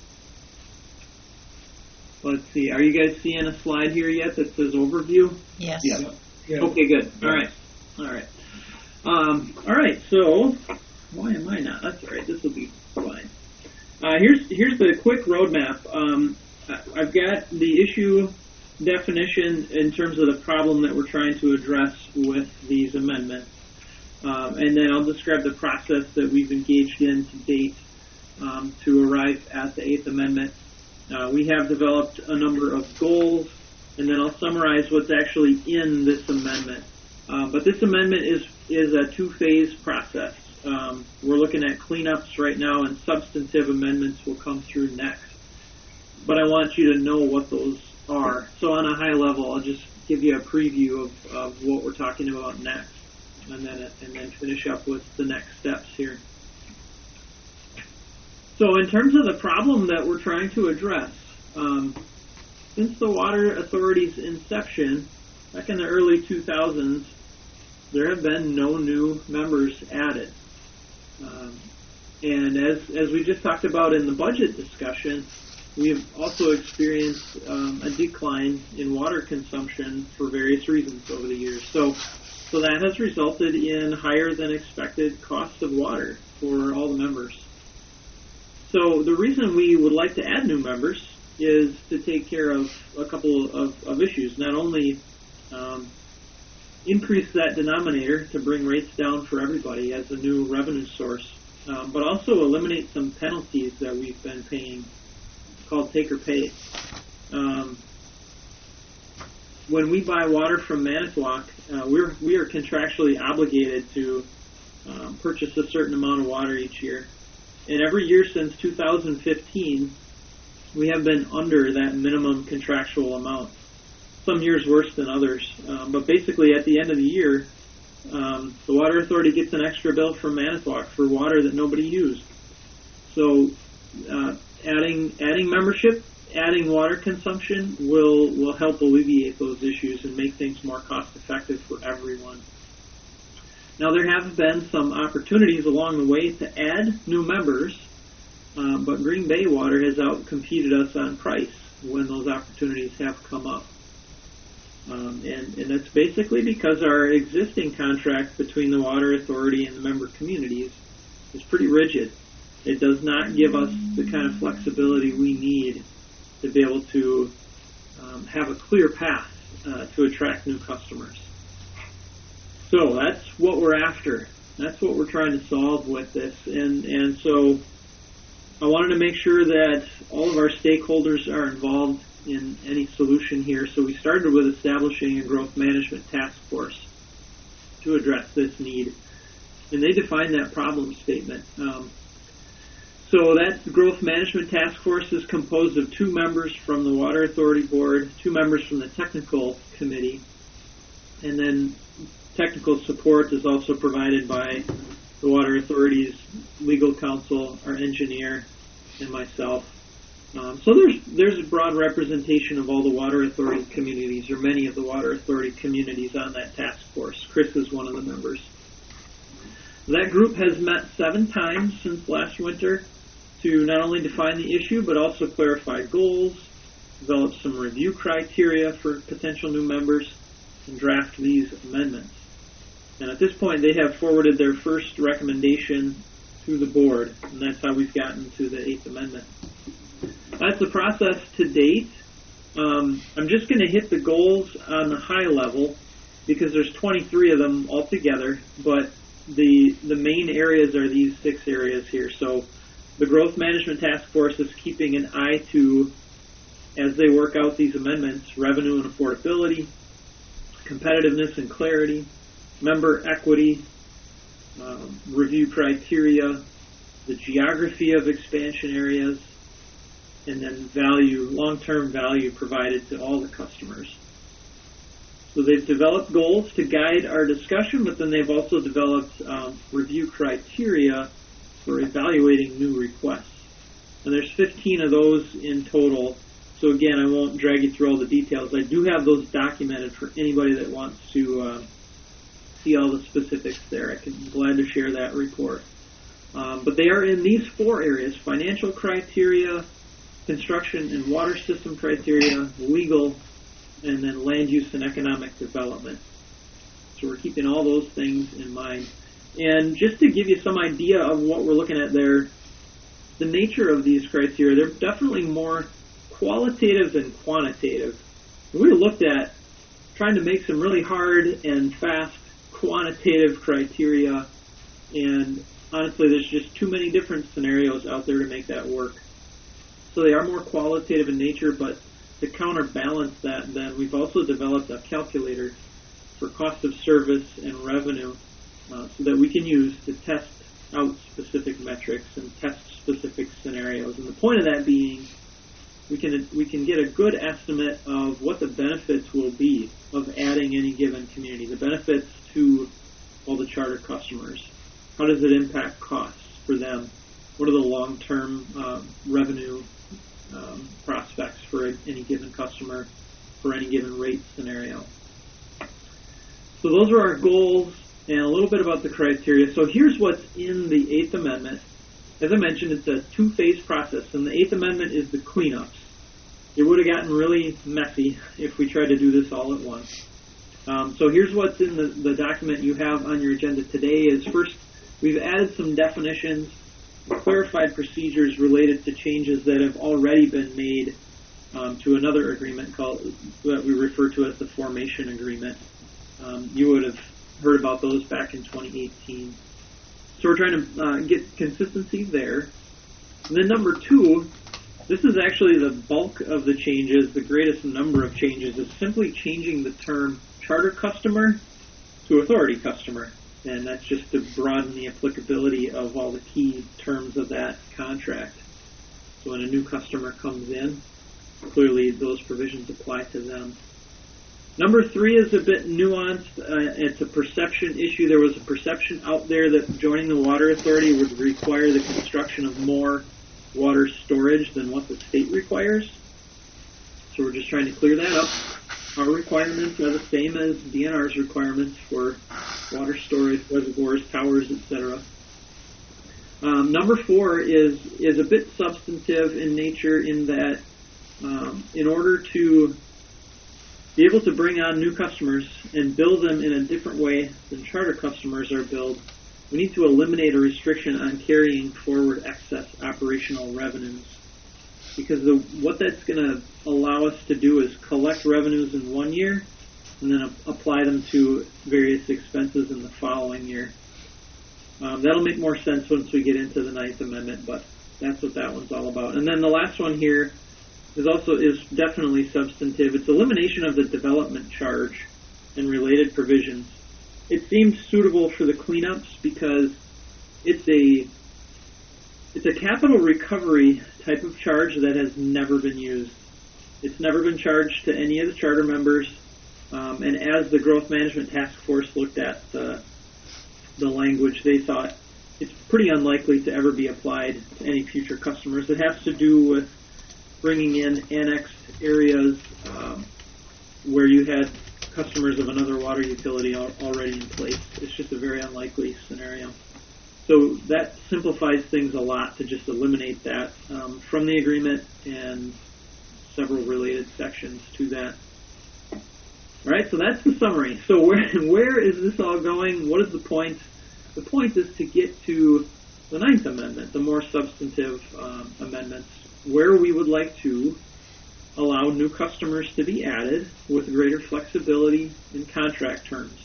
Let's see. Are you guys seeing a slide here yet that says overview? Yes. Yeah. Yeah. Okay, good. All right. All right. Um, all right. So, why am I not? That's all right. This will be fine. Uh, here's here's the quick roadmap. Um, I've got the issue definition in terms of the problem that we're trying to address with these amendments, um, and then I'll describe the process that we've engaged in to date um, to arrive at the Eighth Amendment. Uh, we have developed a number of goals, and then I'll summarize what's actually in this amendment. Uh, but this amendment is is a two-phase process. Um, we're looking at cleanups right now, and substantive amendments will come through next. But I want you to know what those are. So on a high level, I'll just give you a preview of, of what we're talking about next, and then and then finish up with the next steps here. So in terms of the problem that we're trying to address, um, since the Water Authority's inception, back in the early two thousands, there have been no new members added. Um, and as, as we just talked about in the budget discussion, we've also experienced um, a decline in water consumption for various reasons over the years. So, so that has resulted in higher than expected costs of water for all the members. So the reason we would like to add new members is to take care of a couple of, of issues. Not only um, increase that denominator to bring rates down for everybody as a new revenue source, um, but also eliminate some penalties that we've been paying, called take or pay. Um, when we buy water from Manitowoc, uh, we're we are contractually obligated to um, purchase a certain amount of water each year. And every year since two thousand fifteen, we have been under that minimum contractual amount. Some years worse than others. Um, but basically, at the end of the year, um, the Water Authority gets an extra bill from Manitowoc for water that nobody used. So uh, adding adding membership, adding water consumption will, will help alleviate those issues and make things more cost-effective for everyone. Now, there have been some opportunities along the way to add new members, uh, but Green Bay Water has outcompeted us on price when those opportunities have come up. Um, and, and that's basically because our existing contract between the Water Authority and the member communities is pretty rigid. It does not give us the kind of flexibility we need to be able to um, have a clear path uh, to attract new customers. So that's what we're after. That's what we're trying to solve with this. And, and so I wanted to make sure that all of our stakeholders are involved in any solution here. So we started with establishing a growth management task force to address this need. And they defined that problem statement. Um, so that growth management task force is composed of two members from the Water Authority Board, two members from the technical committee, and then technical support is also provided by the Water Authority's legal counsel, our engineer, and myself. Um, so there's there's a broad representation of all the Water Authority communities, or many of the Water Authority communities on that task force. Chris is one of the members. That group has met seven times since last winter to not only define the issue, but also clarify goals, develop some review criteria for potential new members, and draft these amendments. And at this point, they have forwarded their first recommendation to the board, and that's how we've gotten to the Eighth Amendment. That's the process to date. Um, I'm just going to hit the goals on the high level because there's twenty-three of them altogether, but the the main areas are these six areas here. So the Growth Management Task Force is keeping an eye to, as they work out these amendments, revenue and affordability, competitiveness and clarity, member equity, um, review criteria, the geography of expansion areas, and then value, long-term value provided to all the customers. So they've developed goals to guide our discussion, but then they've also developed um, review criteria for evaluating new requests. And there's fifteen of those in total. So again, I won't drag you through all the details. I do have those documented for anybody that wants to uh, see all the specifics there. I can be glad to share that report. Um, but they are in these four areas: financial criteria, construction and water system criteria, legal, and then land use and economic development. So we're keeping all those things in mind. And just to give you some idea of what we're looking at there, the nature of these criteria, they're definitely more qualitative than quantitative. We looked at trying to make some really hard and fast quantitative criteria, and honestly, there's just too many different scenarios out there to make that work. So they are more qualitative in nature, but to counterbalance that, then we've also developed a calculator for cost of service and revenue uh, so that we can use to test out specific metrics and test specific scenarios. And the point of that being, we can we can get a good estimate of what the benefits will be of adding any given community, the benefits to all the charter customers. How does it impact costs for them? What are the long-term um, revenue um, prospects for any given customer, for any given rate scenario? So those are our goals and a little bit about the criteria. So here's what's in the Eighth Amendment. As I mentioned, it's a two-phase process, and the Eighth Amendment is the cleanups. It would have gotten really messy if we tried to do this all at once. Um, so here's what's in the, the document you have on your agenda today. Is first, we've added some definitions, clarified procedures related to changes that have already been made um, to another agreement called that we refer to as the Formation Agreement. Um, you would have heard about those back in twenty eighteen. So we're trying to uh, get consistency there. And then number two, this is actually the bulk of the changes, the greatest number of changes, is simply changing the term charter customer to authority customer. And that's just to broaden the applicability of all the key terms of that contract. So when a new customer comes in, clearly those provisions apply to them. Number three is a bit nuanced. Uh, it's a perception issue. There was a perception out there that joining the Water Authority would require the construction of more water storage than what the state requires. So we're just trying to clear that up. Our requirements are the same as D N R's requirements for water storage, reservoirs, towers, et cetera. Um, number four is is a bit substantive in nature in that um, in order to be able to bring on new customers and build them in a different way than charter customers are billed, we need to eliminate a restriction on carrying forward excess operational revenues. Because the, what that's going to allow us to do is collect revenues in one year and then a, apply them to various expenses in the following year. Um, that'll make more sense once we get into the Ninth Amendment, but that's what that one's all about. And then the last one here is also is definitely substantive. It's elimination of the development charge and related provisions. It seemed suitable for the cleanups because it's a it's a capital recovery type of charge that has never been used. It's never been charged to any of the charter members. Um, and as the Growth Management Task Force looked at the, the language, they thought it's pretty unlikely to ever be applied to any future customers. It has to do with bringing in annexed areas um, where you had customers of another water utility al- already in place. It's just a very unlikely scenario. So that simplifies things a lot to just eliminate that um, from the agreement and several related sections to that. All right, so that's the summary. So where where is this all going? What is the point? The point is to get to the Ninth Amendment, the more substantive um, amendments, where we would like to allow new customers to be added with greater flexibility in contract terms.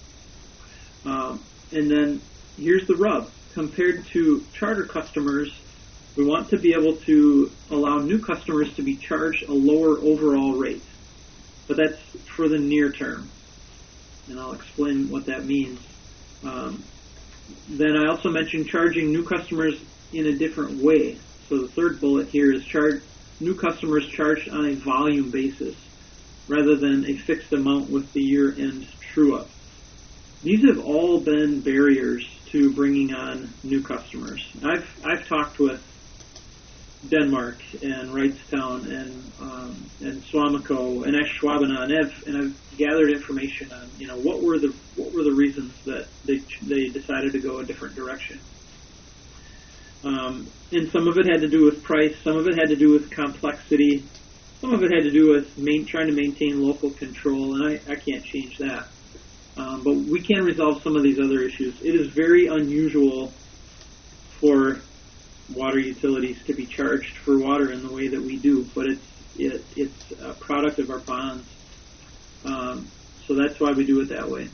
Um, and then here's the rub. Compared to charter customers, we want to be able to allow new customers to be charged a lower overall rate. But that's for the near term. And I'll explain what that means. Um, then I also mentioned charging new customers in a different way. So the third bullet here is charge new customers charged on a volume basis rather than a fixed amount with the year-end true-up. These have all been barriers to bringing on new customers. I've I've talked with Denmark and Wrightstown and um, and Swamico and Ashwaubenon, and I've and I've gathered information on you know what were the what were the reasons that they they decided to go a different direction. Um, and some of it had to do with price, some of it had to do with complexity, some of it had to do with main, trying to maintain local control, and I, I can't change that. Um, but we can resolve some of these other issues. It is very unusual for water utilities to be charged for water in the way that we do, but it's it, it's a product of our bonds. Um, so that's why we do it that way.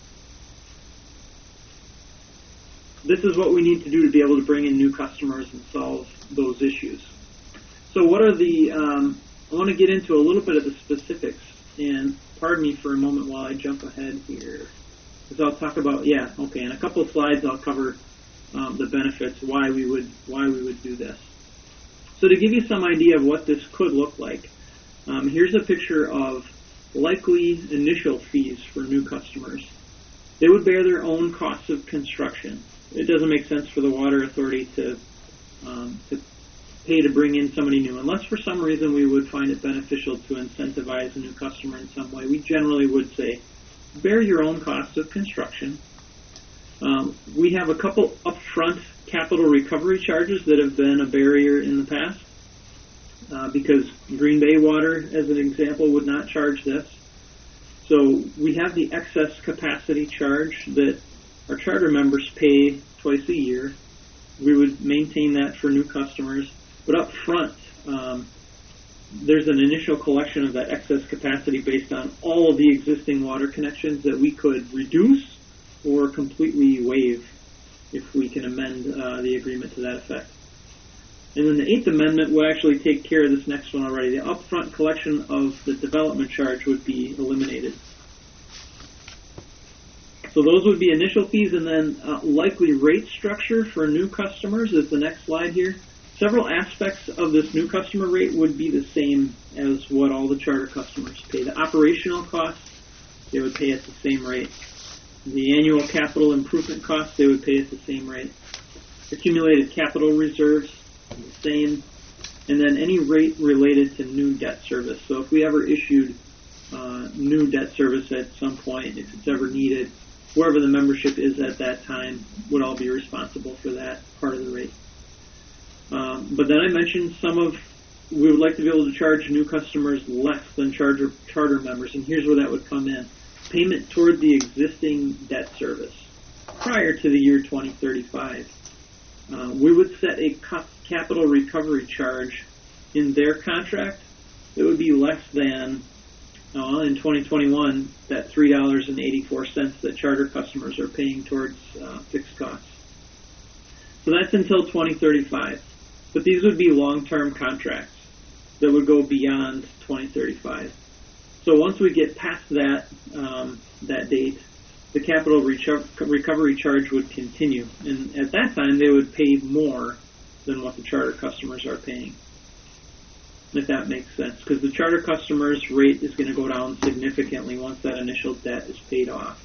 This is what we need to do to be able to bring in new customers and solve those issues. So what are the, um, I want to get into a little bit of the specifics, and pardon me for a moment while I jump ahead here, because I'll talk about, yeah, okay, in a couple of slides I'll cover um, the benefits, why we would why we would do this. So to give you some idea of what this could look like, um, here's a picture of likely initial fees for new customers. They would bear their own costs of construction. It doesn't make sense for the water authority to um, to pay to bring in somebody new, unless for some reason we would find it beneficial to incentivize a new customer in some way. We generally would say, bear your own costs of construction. Um, we have a couple upfront capital recovery charges that have been a barrier in the past, uh, because Green Bay Water, as an example, would not charge this. So we have the excess capacity charge that our charter members pay twice a year. We would maintain that for new customers. But up front, um, there's an initial collection of that excess capacity based on all of the existing water connections that we could reduce or completely waive if we can amend uh, the agreement to that effect. And then the Eighth Amendment would actually take care of this next one already. The upfront collection of the development charge would be eliminated. So those would be initial fees, and then uh, likely rate structure for new customers is the next slide here. Several aspects of this new customer rate would be the same as what all the charter customers pay. The operational costs, they would pay at the same rate. The annual capital improvement costs, they would pay at the same rate. Accumulated capital reserves, the same. And then any rate related to new debt service. So if we ever issued uh, new debt service at some point, if it's ever needed, whoever the membership is at that time would all be responsible for that part of the rate. Um, but then I mentioned some of, we would like to be able to charge new customers less than charter, charter members, and here's where that would come in. Payment toward the existing debt service prior to the year twenty thirty-five. Uh, we would set a capital recovery charge in their contract that would be less than, uh, in twenty twenty-one, that three dollars and eighty-four cents that charter customers are paying towards uh, fixed costs. So that's until twenty thirty-five. But these would be long-term contracts that would go beyond twenty thirty-five. So once we get past that um, that date, the capital recho- recovery charge would continue. And at that time, they would pay more than what the charter customers are paying, if that makes sense. Because the charter customers' rate is going to go down significantly once that initial debt is paid off.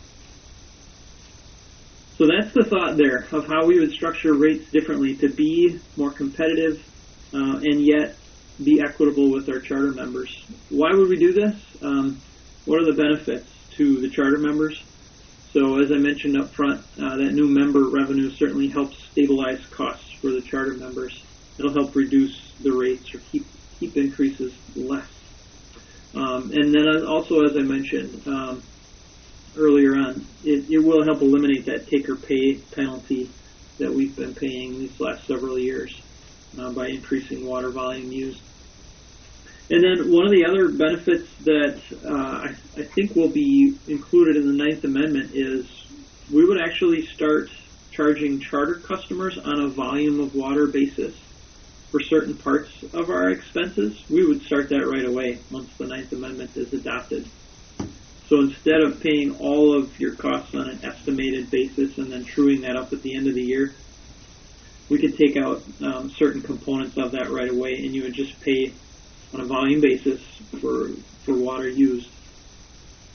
So that's the thought there of how we would structure rates differently to be more competitive uh, and yet be equitable with our charter members. Why would we do this? Um, what are the benefits to the charter members? So as I mentioned up front, uh, that new member revenue certainly helps stabilize costs for the charter members. It'll help reduce the rates or keep keep increases less. Um, and then also, as I mentioned, um, earlier on, it, it will help eliminate that take-or-pay penalty that we've been paying these last several years uh, by increasing water volume used. And then one of the other benefits that uh, I, I think will be included in the Ninth Amendment is we would actually start charging charter customers on a volume of water basis for certain parts of our expenses. We would start that right away once the Ninth Amendment is adopted. So instead of paying all of your costs on an estimated basis and then truing that up at the end of the year, we could take out um, certain components of that right away, and you would just pay on a volume basis for for water used.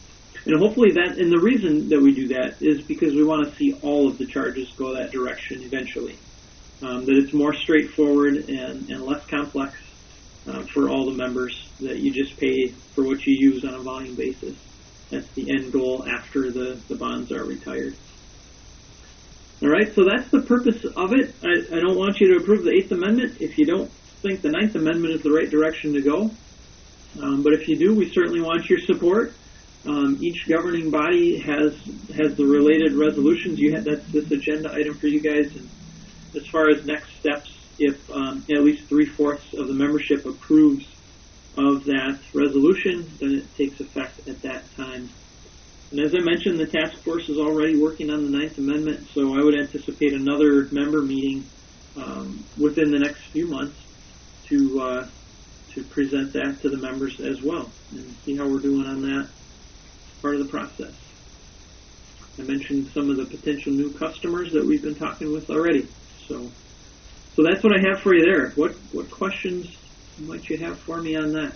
And hopefully that, and the reason that we do that is because we want to see all of the charges go that direction eventually. Um, that it's more straightforward and, and less complex uh, for all the members, that you just pay for what you use on a volume basis. That's the end goal after the, the bonds are retired. All right, so that's the purpose of it. I, I don't want you to approve the Eighth Amendment if you don't think the Ninth Amendment is the right direction to go. Um, but if you do, we certainly want your support. Um, each governing body has has the related resolutions. You have, that's this agenda item for you guys. And as far as next steps, if um, at least three-fourths of the membership approves of that resolution, then it takes effect at that time. And as I mentioned, the task force is already working on the Ninth Amendment, so I would anticipate another member meeting um, within the next few months to uh, to present that to the members as well and see how we're doing on that part of the process. I mentioned some of the potential new customers that we've been talking with already. So so that's what I have for you there. What what questions might you have for me on that?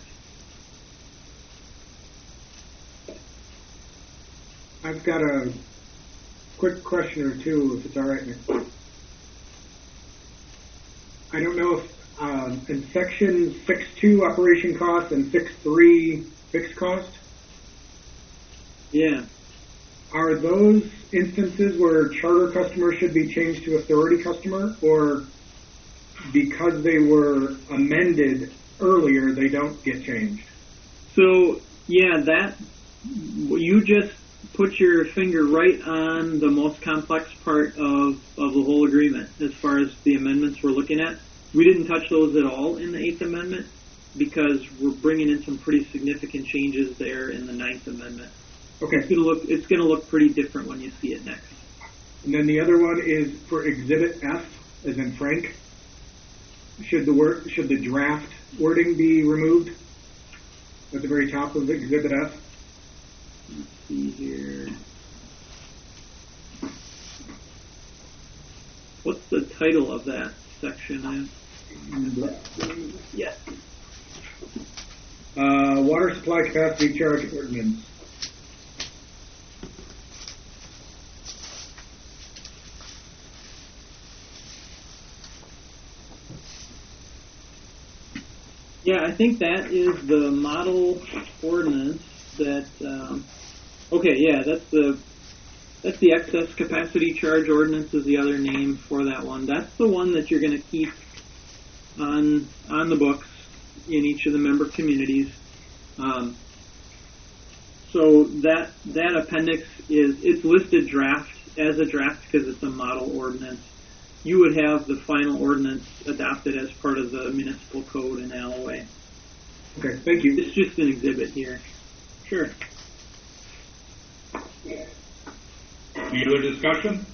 I've got a quick question or two, if it's all right, Nick. I don't know if um, in section six two operation cost and six three fixed cost, yeah, are those instances where charter customers should be changed to authority customer, or because they were amended earlier, they don't get changed? So, yeah, that, you just put your finger right on the most complex part of, of the whole agreement as far as the amendments we're looking at. We didn't touch those at all in the Eighth Amendment because we're bringing in some pretty significant changes there in the Ninth Amendment. Okay. It's gonna look it's gonna look pretty different when you see it next. And then the other one is for Exhibit F, as in Frank. Should the word should the draft wording be removed at the very top of Exhibit F? Let's see here. What's the title of that section? I Yes. Uh, water supply capacity charge ordinance. Yeah, I think that is the model ordinance that. Um, okay, yeah, that's the that's the excess capacity charge ordinance is the other name for that one. That's the one that you're going to keep on on the books in each of the member communities. Um, so that that appendix is it's listed draft as a draft because it's a model ordinance. You would have the final ordinance adopted as part of the municipal code in Alloway. Okay, thank you. It's just an exhibit here. Sure. Any other discussion?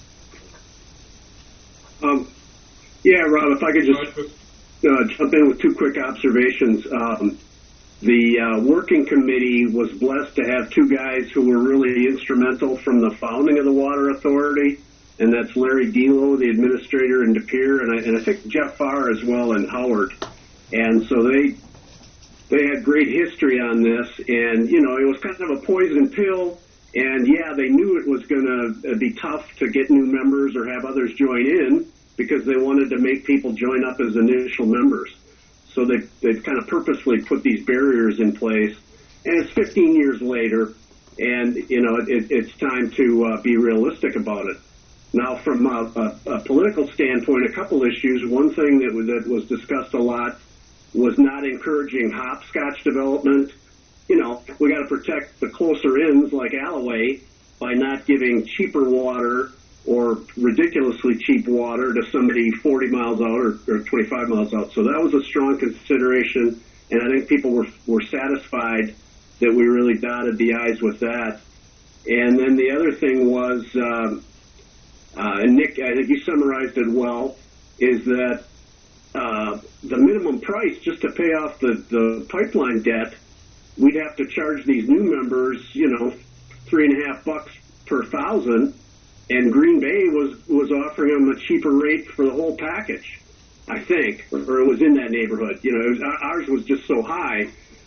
Um, yeah, Rob, if I could just uh, jump in with two quick observations. Um, the uh, working committee was blessed to have two guys who were really instrumental from the founding of the Water Authority, and that's Larry Delo, the administrator in De Pere, and I, and I think Jeff Farr as well in Howard. And so they they had great history on this, and, you know, it was kind of a poison pill, and, yeah, they knew it was going to be tough to get new members or have others join in because they wanted to make people join up as initial members. So they, they've kind of purposely put these barriers in place, and it's fifteen years later, and, you know, it, it's time to uh, be realistic about it. Now, from a, a, a political standpoint, a couple issues. One thing that was, that was discussed a lot was not encouraging hopscotch development. You know, we got to protect the closer ends like Alloway by not giving cheaper water or ridiculously cheap water to somebody forty miles out or, or twenty-five miles out. So that was a strong consideration, and I think people were were satisfied that we really dotted the I's with that. And then the other thing was. Um, Uh, and Nick, I think you summarized it well, is that uh, the minimum price just to pay off the, the pipeline debt, we'd have to charge these new members, you know, three and a half bucks per thousand, and Green Bay was, was offering them a cheaper rate for the whole package, I think, or, or it was in that neighborhood. You know, it was, ours was just so high. Um,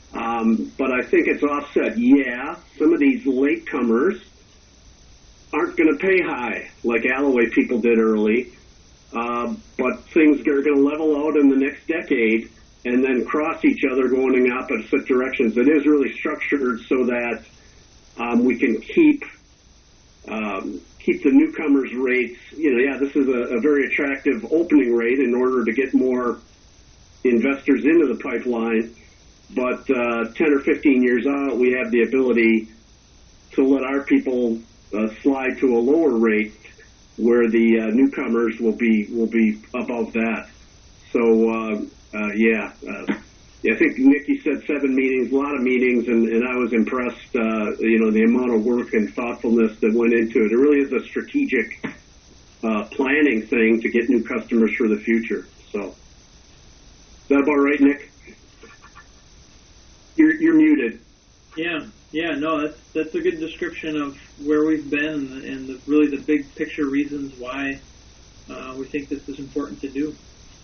Um, but I think it's offset. Yeah, some of these latecomers aren't going to pay high like Alloway people did early, uh, but things are going to level out in the next decade and then cross each other going in opposite directions. It is really structured so that um, we can keep um, keep the newcomers' rates. You know, yeah, this is a, a very attractive opening rate in order to get more investors into the pipeline. But uh, ten or fifteen years out, we have the ability to let our people uh, slide to a lower rate, where the uh, newcomers will be will be above that. So uh, uh, yeah, uh, yeah, I think Nikki said seven meetings, a lot of meetings, and, and I was impressed. Uh, you know, the amount of work and thoughtfulness that went into it. It really is a strategic uh, planning thing to get new customers for the future. So, is that about right, Nick? You're, you're muted. Yeah, yeah, no, that's that's a good description of where we've been and, the, and the, really the big picture reasons why uh, we think this is important to do.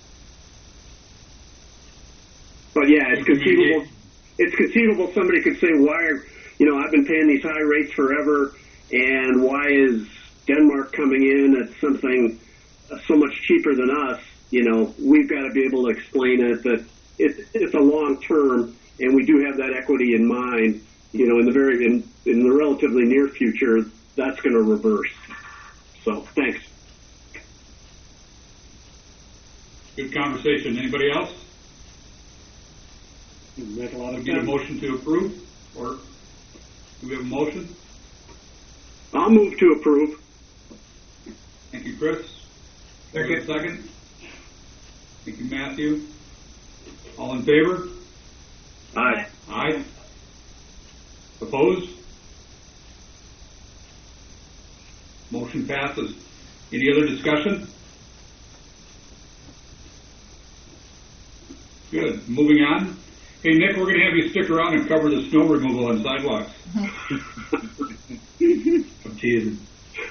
But yeah, it's conceivable. It's conceivable somebody could say, "Why are you know I've been paying these high rates forever, and why is Denmark coming in at something so much cheaper than us?" You know, we've got to be able to explain it that it, it's a long term. And we do have that equity in mind, you know, in the very in, in the relatively near future, that's going to reverse. So, thanks. Good conversation. Anybody else? Make a lot of We need a motion to approve, or do we have a motion? I'll move to approve. Thank you, Chris. Second. Second. Thank you, Matthew. All in favor? Aye. Aye. Opposed? Motion passes. Any other discussion? Good. Moving on. Hey, Nick, we're going to have you stick around and cover the snow removal on sidewalks. I'm teasing.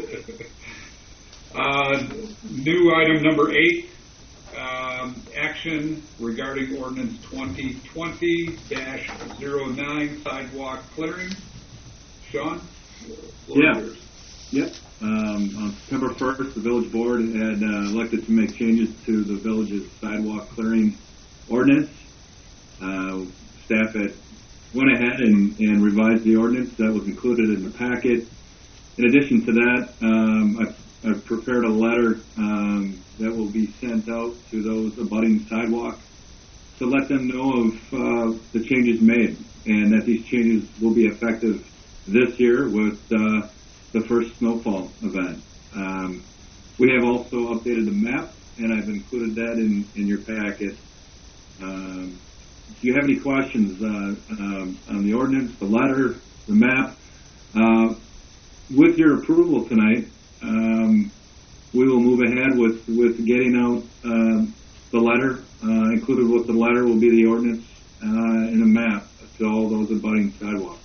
uh, new item number eight. Um, action regarding ordinance twenty twenty dash zero nine sidewalk clearing. Sean? Yeah. Yep. Um, on September first, the village board had uh, elected to make changes to the village's sidewalk clearing ordinance. Uh, staff had went ahead and, and revised the ordinance that was included in the packet. In addition to that, um, I've, I've prepared a letter um, that will be sent out to those abutting sidewalks to let them know of uh, the changes made and that these changes will be effective this year with uh, the first snowfall event. Um, we have also updated the map, and I've included that in, in your packet. Um, if you have any questions uh, um, on the ordinance, the letter, the map, uh, with your approval tonight, um, we will move ahead with, with getting out uh, the letter. Uh, included with the letter will be the ordinance uh, and a map to all those abutting sidewalks.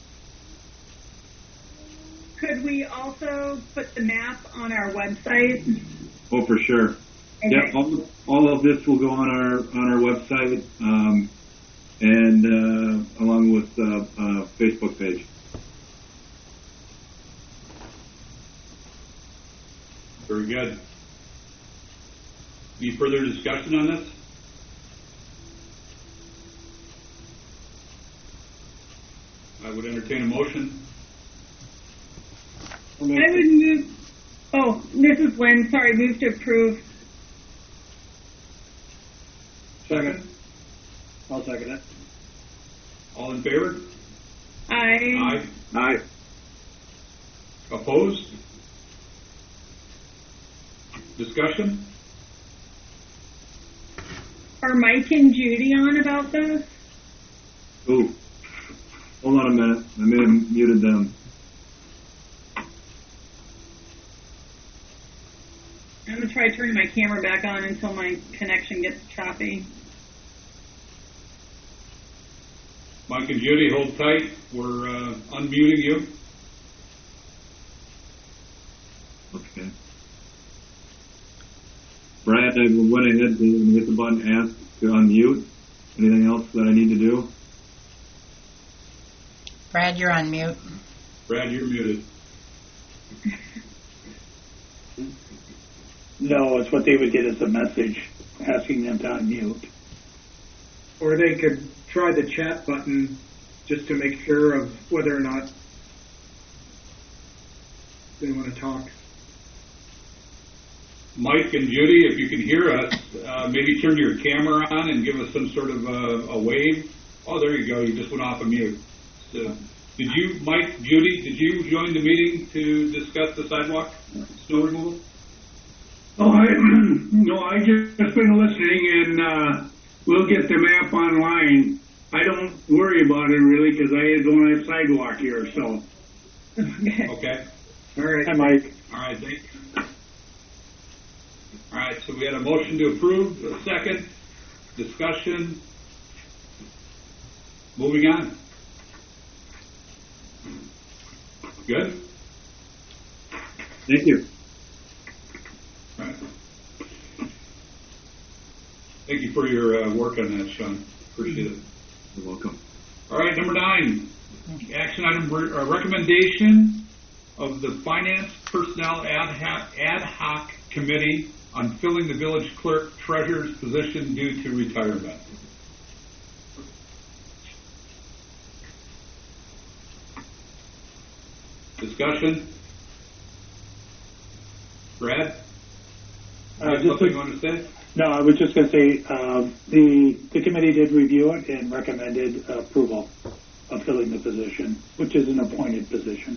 Could we also put the map on our website? Oh, for sure. Okay. Yep, all, all of this will go on our on our website um, and uh, along with uh, uh, Facebook page. Very good. Any further discussion on this? I would entertain a motion. I would move, oh, this is Lynn, sorry, move to approve. Second. I'll second it. All in favor? Aye. Aye. Aye. Opposed? Discussion? Are Mike and Judy on about this? Ooh, hold on a minute. I may have muted them. I'm going to try turning my camera back on until my connection gets choppy. Mike and Judy, hold tight. We're uh, unmuting you. Okay. Brad, I went ahead and hit the button ask to unmute. Anything else that I need to do? Brad, you're on mute. Brad, you're muted. No, it's what they would get as a message asking them to unmute. Or they could try the chat button just to make sure of whether or not they want to talk. Mike and Judy, if you can hear us, uh, maybe turn your camera on and give us some sort of uh, a wave. Oh, there you go. You just went off of mute. So, did you, Mike, Judy, did you join the meeting to discuss the sidewalk snow removal? Oh, I, no, I just been listening, and uh, we'll get the map online. I don't worry about it really because I don't have sidewalk here, so. Okay. All right. Hi, Mike. All right, thank you. All right, so we had a motion to approve, a second, discussion. Moving on. Good? Thank you. All right. Thank you for your uh, work on that, Sean. Appreciate it. You're welcome. All right, number nine, action item re- uh, recommendation of the Finance Personnel Ad hoc, ad hoc Committee on filling the village clerk treasurer's position due to retirement. Discussion? Brad? Uh, You have just something a- you want to say? No, I was just going to say uh, the the committee did review it and recommended approval of filling the position, which is an appointed position.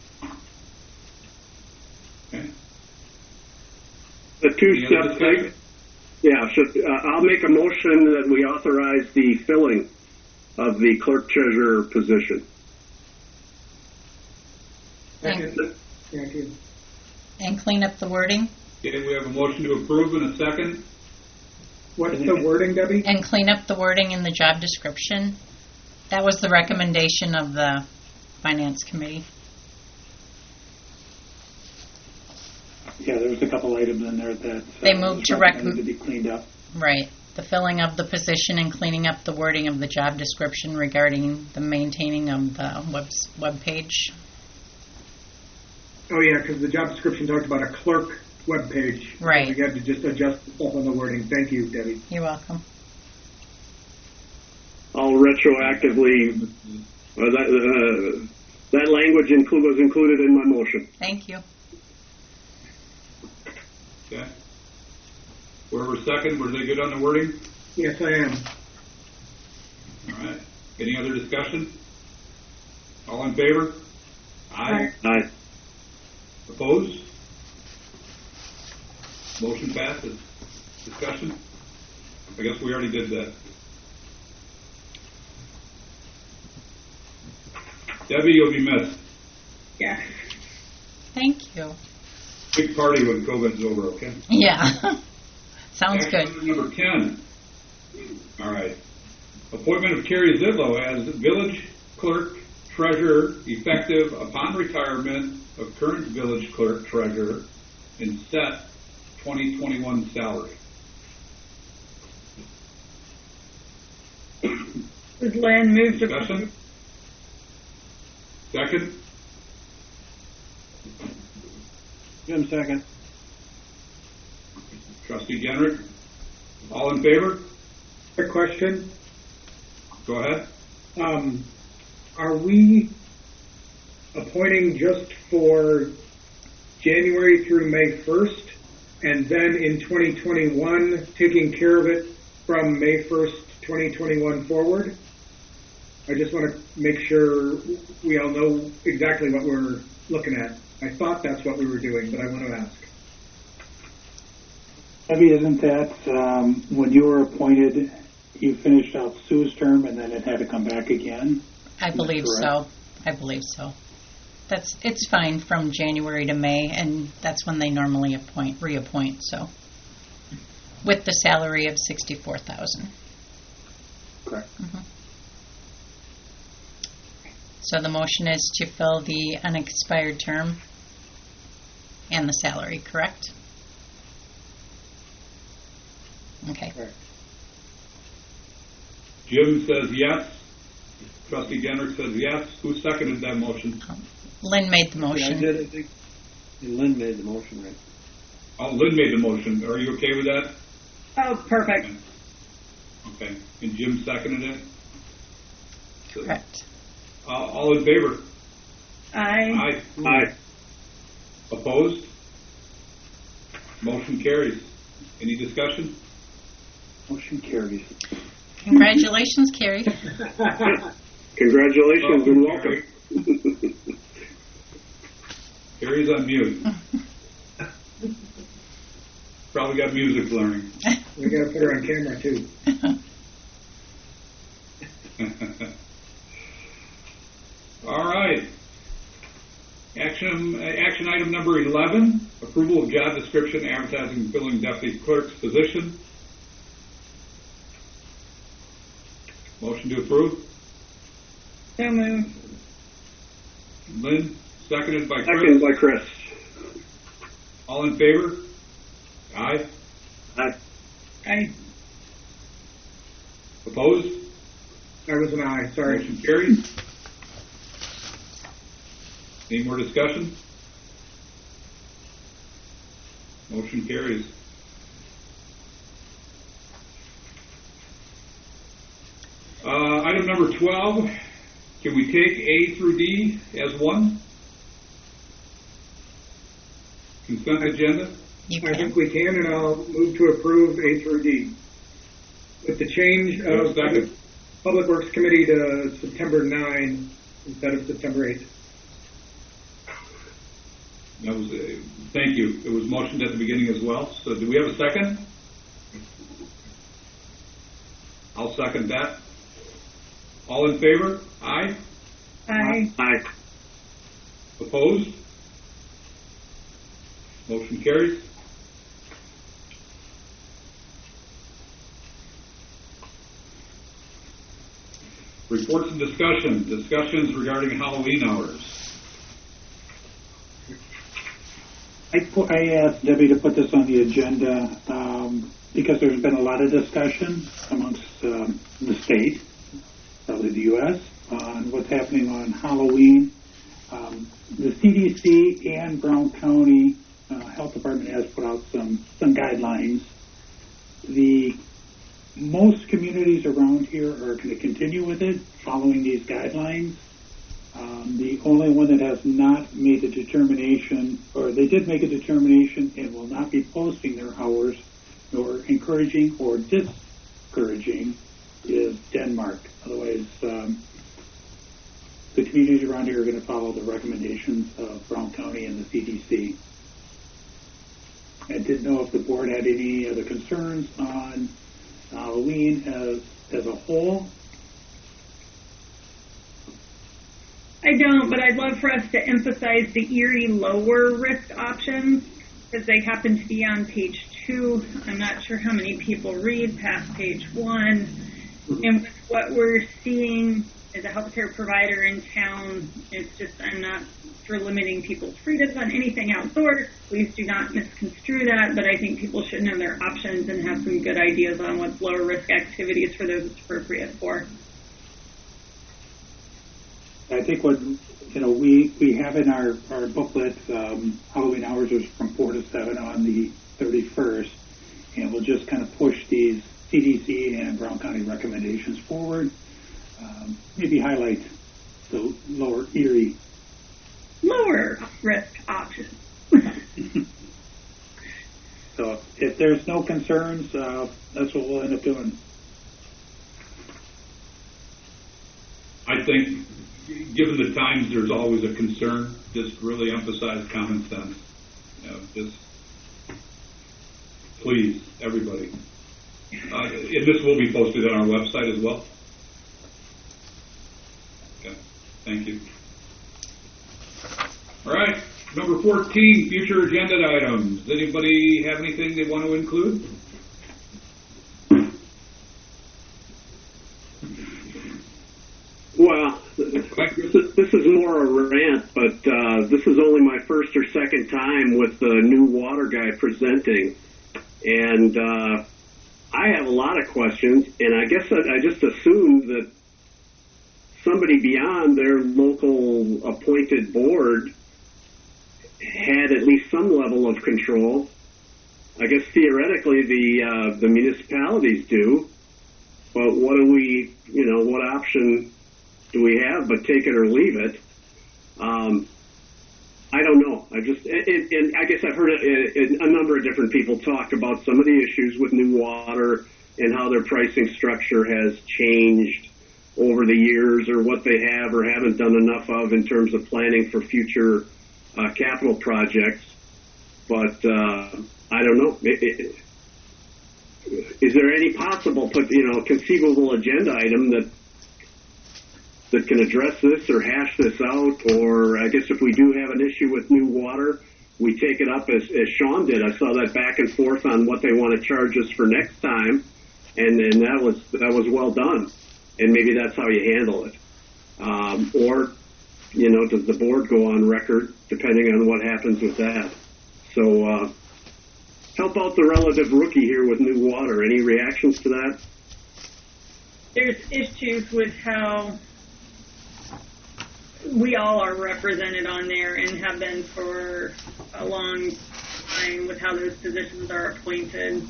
Okay. The Any two-step other thing. discussion? Yeah, so uh, I'll make a motion that we authorize the filling of the clerk treasurer position. And, Thank you. and clean up the wording. Okay, we have a motion to approve in a second. What's the wording, Debbie? And clean up the wording in the job description. That was the recommendation of the Finance Committee. Yeah, there was a couple items in there that uh, They moved was to recommended recom- to be cleaned up. Right. The filling of the position and cleaning up the wording of the job description regarding the maintaining of the web, web page. Oh, yeah, because the job description talked about a clerk webpage. Right. So we had to just adjust the stuff on the wording. Thank you, Debbie. You're welcome. I'll retroactively, uh, that, uh, that language inclu- was included in my motion. Thank you. Okay. Whoever second, were they good on the wording? Yes, I am. All right. Any other discussion? All in favor? Aye. Aye. Opposed? Motion passes. Discussion? I guess we already did that. Debbie, you'll be missed. Yeah. Thank you. Big party when COVID's over, okay? Yeah. Sounds Action good. item Number ten. All right. Appointment of Terry Zidlow as village clerk treasurer effective upon retirement of current village clerk treasurer and set twenty twenty-one salary. Does Lynn move to? Discussion? Second? Jim, second. Trustee Genrick? All in favor? A question. Go ahead. Um, are we appointing just for January through May first, and then in twenty twenty-one taking care of it from May first, twenty twenty-one forward? I just want to make sure we all know exactly what we're looking at. I thought that's what we were doing, but I want to ask. Debbie, isn't that um, when you were appointed, you finished out Sue's term and then it had to come back again? I believe so. I believe so. That's it's fine from January to May, and that's when they normally appoint reappoint. So, with the salary of sixty-four thousand. Correct. Mm-hmm. So the motion is to fill the unexpired term and the salary, correct? Okay. Jim says yes. Trustee Gendrick says yes. Who seconded that motion? Lynn made the Yeah, I motion. did, I think. And Lynn made the motion, right? Oh, Lynn made the motion. Are you okay with that? Oh, perfect. Okay. And Jim seconded it? So, Correct. uh, all in favor? Aye. Aye. Aye. Opposed? Motion carries. Any discussion? Motion carries. Congratulations, Carrie. Congratulations Oh, and welcome. Carrie's on mute. Probably got music learning. We got to put her on camera too. All right. Action, action item number eleven, approval of job description advertising billing deputy clerk's position. Motion to approve. So moved. Lynn, seconded by Chris. Second by Chris. All in favor? Aye. Aye. Aye. Opposed? I was an aye, sorry. Motion carries. Any more discussion? Motion carries. Uh, item number twelve, can we take A through D as one? Consent agenda? You I can. think we can, and I'll move to approve A through D. With the change of Second. Public Works Committee to September ninth instead of September eighth. That was, uh, thank you. It was motioned at the beginning as well. So do we have a second? I'll second that. All in favor? Aye. Aye. Aye. Opposed? Motion carries. Reports and discussion. Discussions regarding Halloween hours. I, put, I asked Debbie to put this on the agenda um, because there's been a lot of discussion amongst um, the state, probably the U S, on what's happening on Halloween. Um, the C D C and Brown County uh, Health Department has put out some, some guidelines. The most communities around here are going to continue with it, following these guidelines. Um, the only one that has not made the determination, or they did make a determination and will not be posting their hours, nor encouraging or discouraging, is Denmark. Otherwise, um, the communities around here are going to follow the recommendations of Brown County and the C D C. I didn't know if the board had any other concerns on Halloween as as a whole. I don't, but I'd love for us to emphasize the Erie lower risk options because they happen to be on page two. I'm not sure how many people read past page one. And with what we're seeing as a healthcare provider in town, it's just, I'm not for limiting people's freedoms on anything outdoors. Please do not misconstrue that, but I think people should know their options and have some good ideas on what's lower risk activities for those it's appropriate for. I think what you know we, we have in our, our booklet, um, Halloween hours is from four to seven on the thirty-first, and we'll just kind of push these C D C and Brown County recommendations forward. Um, maybe highlight the lower Erie. Lower risk options. So if there's no concerns, uh, that's what we'll end up doing. I think, given the times, there's always a concern. Just really emphasize common sense. You know, just please, everybody. Uh, and this will be posted on our website as well. Okay, thank you. All right, number fourteen, future agenda items. Does anybody have anything they want to include? Well, this is, this is more a rant, but uh, this is only my first or second time with the new water guy presenting. And uh, I have a lot of questions, and I guess I, I just assumed that somebody beyond their local appointed board had at least some level of control. I guess theoretically the uh, the municipalities do, but what do we, you know, what option do we have but take it or leave it? Um, I don't know. I just, and, and I guess I've heard a, a number of different people talk about some of the issues with New Water and how their pricing structure has changed over the years, or what they have or haven't done enough of in terms of planning for future uh, capital projects. But uh, I don't know. It, it, is there any possible, you know, conceivable agenda item that that can address this or hash this out? Or I guess if we do have an issue with New Water, we take it up as, as Sean did. I saw that back and forth on what they want to charge us for next time, and, and that was that was well done. And maybe that's how you handle it. Um, or, you know, does the board go on record, depending on what happens with that? So uh, help out the relative rookie here with New Water. Any reactions to that? There's issues with how we all are represented on there and have been for a long time with how those positions are appointed.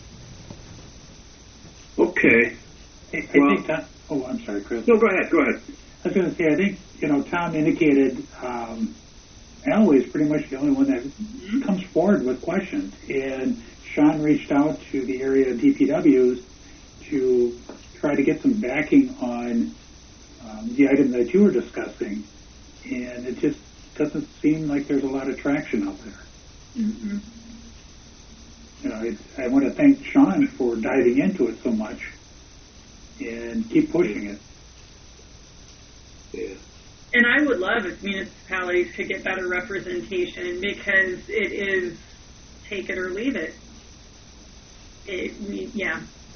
Okay. I, I well, think that, oh, I'm sorry, Chris. No, go ahead, go ahead. I was going to say, I think, you know, Tom indicated um, Alloy is pretty much the only one that mm-hmm. comes forward with questions. And Sean reached out to the area D P Ws to try to get some backing on um, the item that you were discussing. And it just doesn't seem like there's a lot of traction out there. Mm-hmm. You know, it, I want to thank Sean for diving into it so much and keep pushing it. Yeah. And I would love if municipalities could get better representation, because it is take it or leave it. It, we, yeah.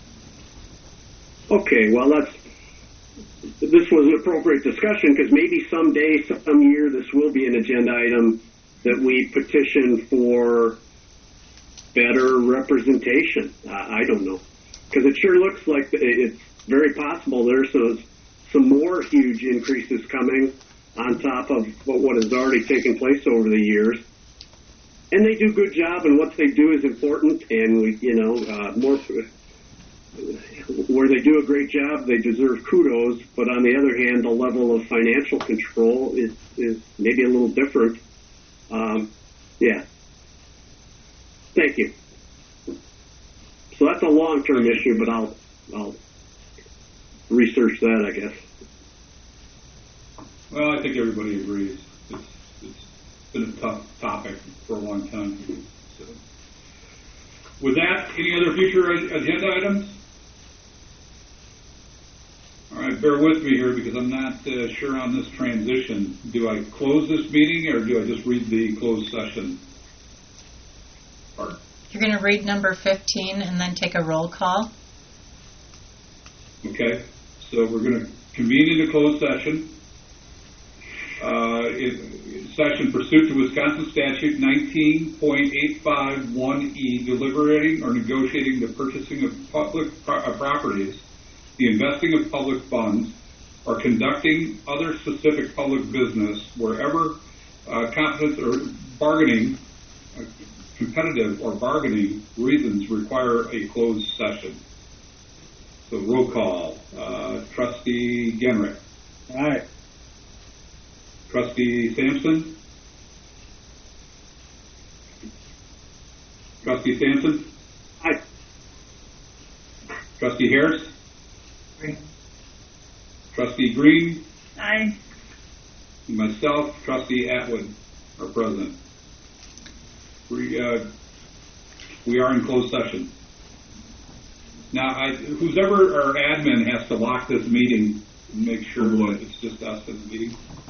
Okay, well, that's, this was an appropriate discussion, because maybe someday, some year, this will be an agenda item that we petition for better representation. I, I don't know. Because it sure looks like it's very possible there's some, some more huge increases coming on top of what, what has already taken place over the years. And they do a good job, and what they do is important, and we, you know, uh, more, where they do a great job, they deserve kudos, but on the other hand, the level of financial control is, is maybe a little different. Um, yeah. Thank you. So that's a long-term issue, but I'll, I'll research that, I guess. Well, I think everybody agrees. It's, it's been a tough topic for a long time. So, with that, any other future agenda items? All right, bear with me here because I'm not uh, sure on this transition. Do I close this meeting or do I just read the closed session part? You're going to read number fifteen and then take a roll call. Okay, so we're going to convene in a closed session. Uh, in session pursuant to Wisconsin Statute nineteen point eight five one E, deliberating or negotiating the purchasing of public pro- uh, properties, the investing of public funds, or conducting other specific public business wherever uh, competence or bargaining, uh, competitive or bargaining reasons require a closed session. So roll call. Uh, Trustee Genrich. Aye. Trustee Sampson? Trustee Sampson? Aye. Trustee Harris? Aye. Trustee Green? Aye. And myself, Trustee Atwood, our president. We, uh, we are in closed session. Now, I, who's ever our admin has to lock this meeting and make sure that it's just us in the meeting.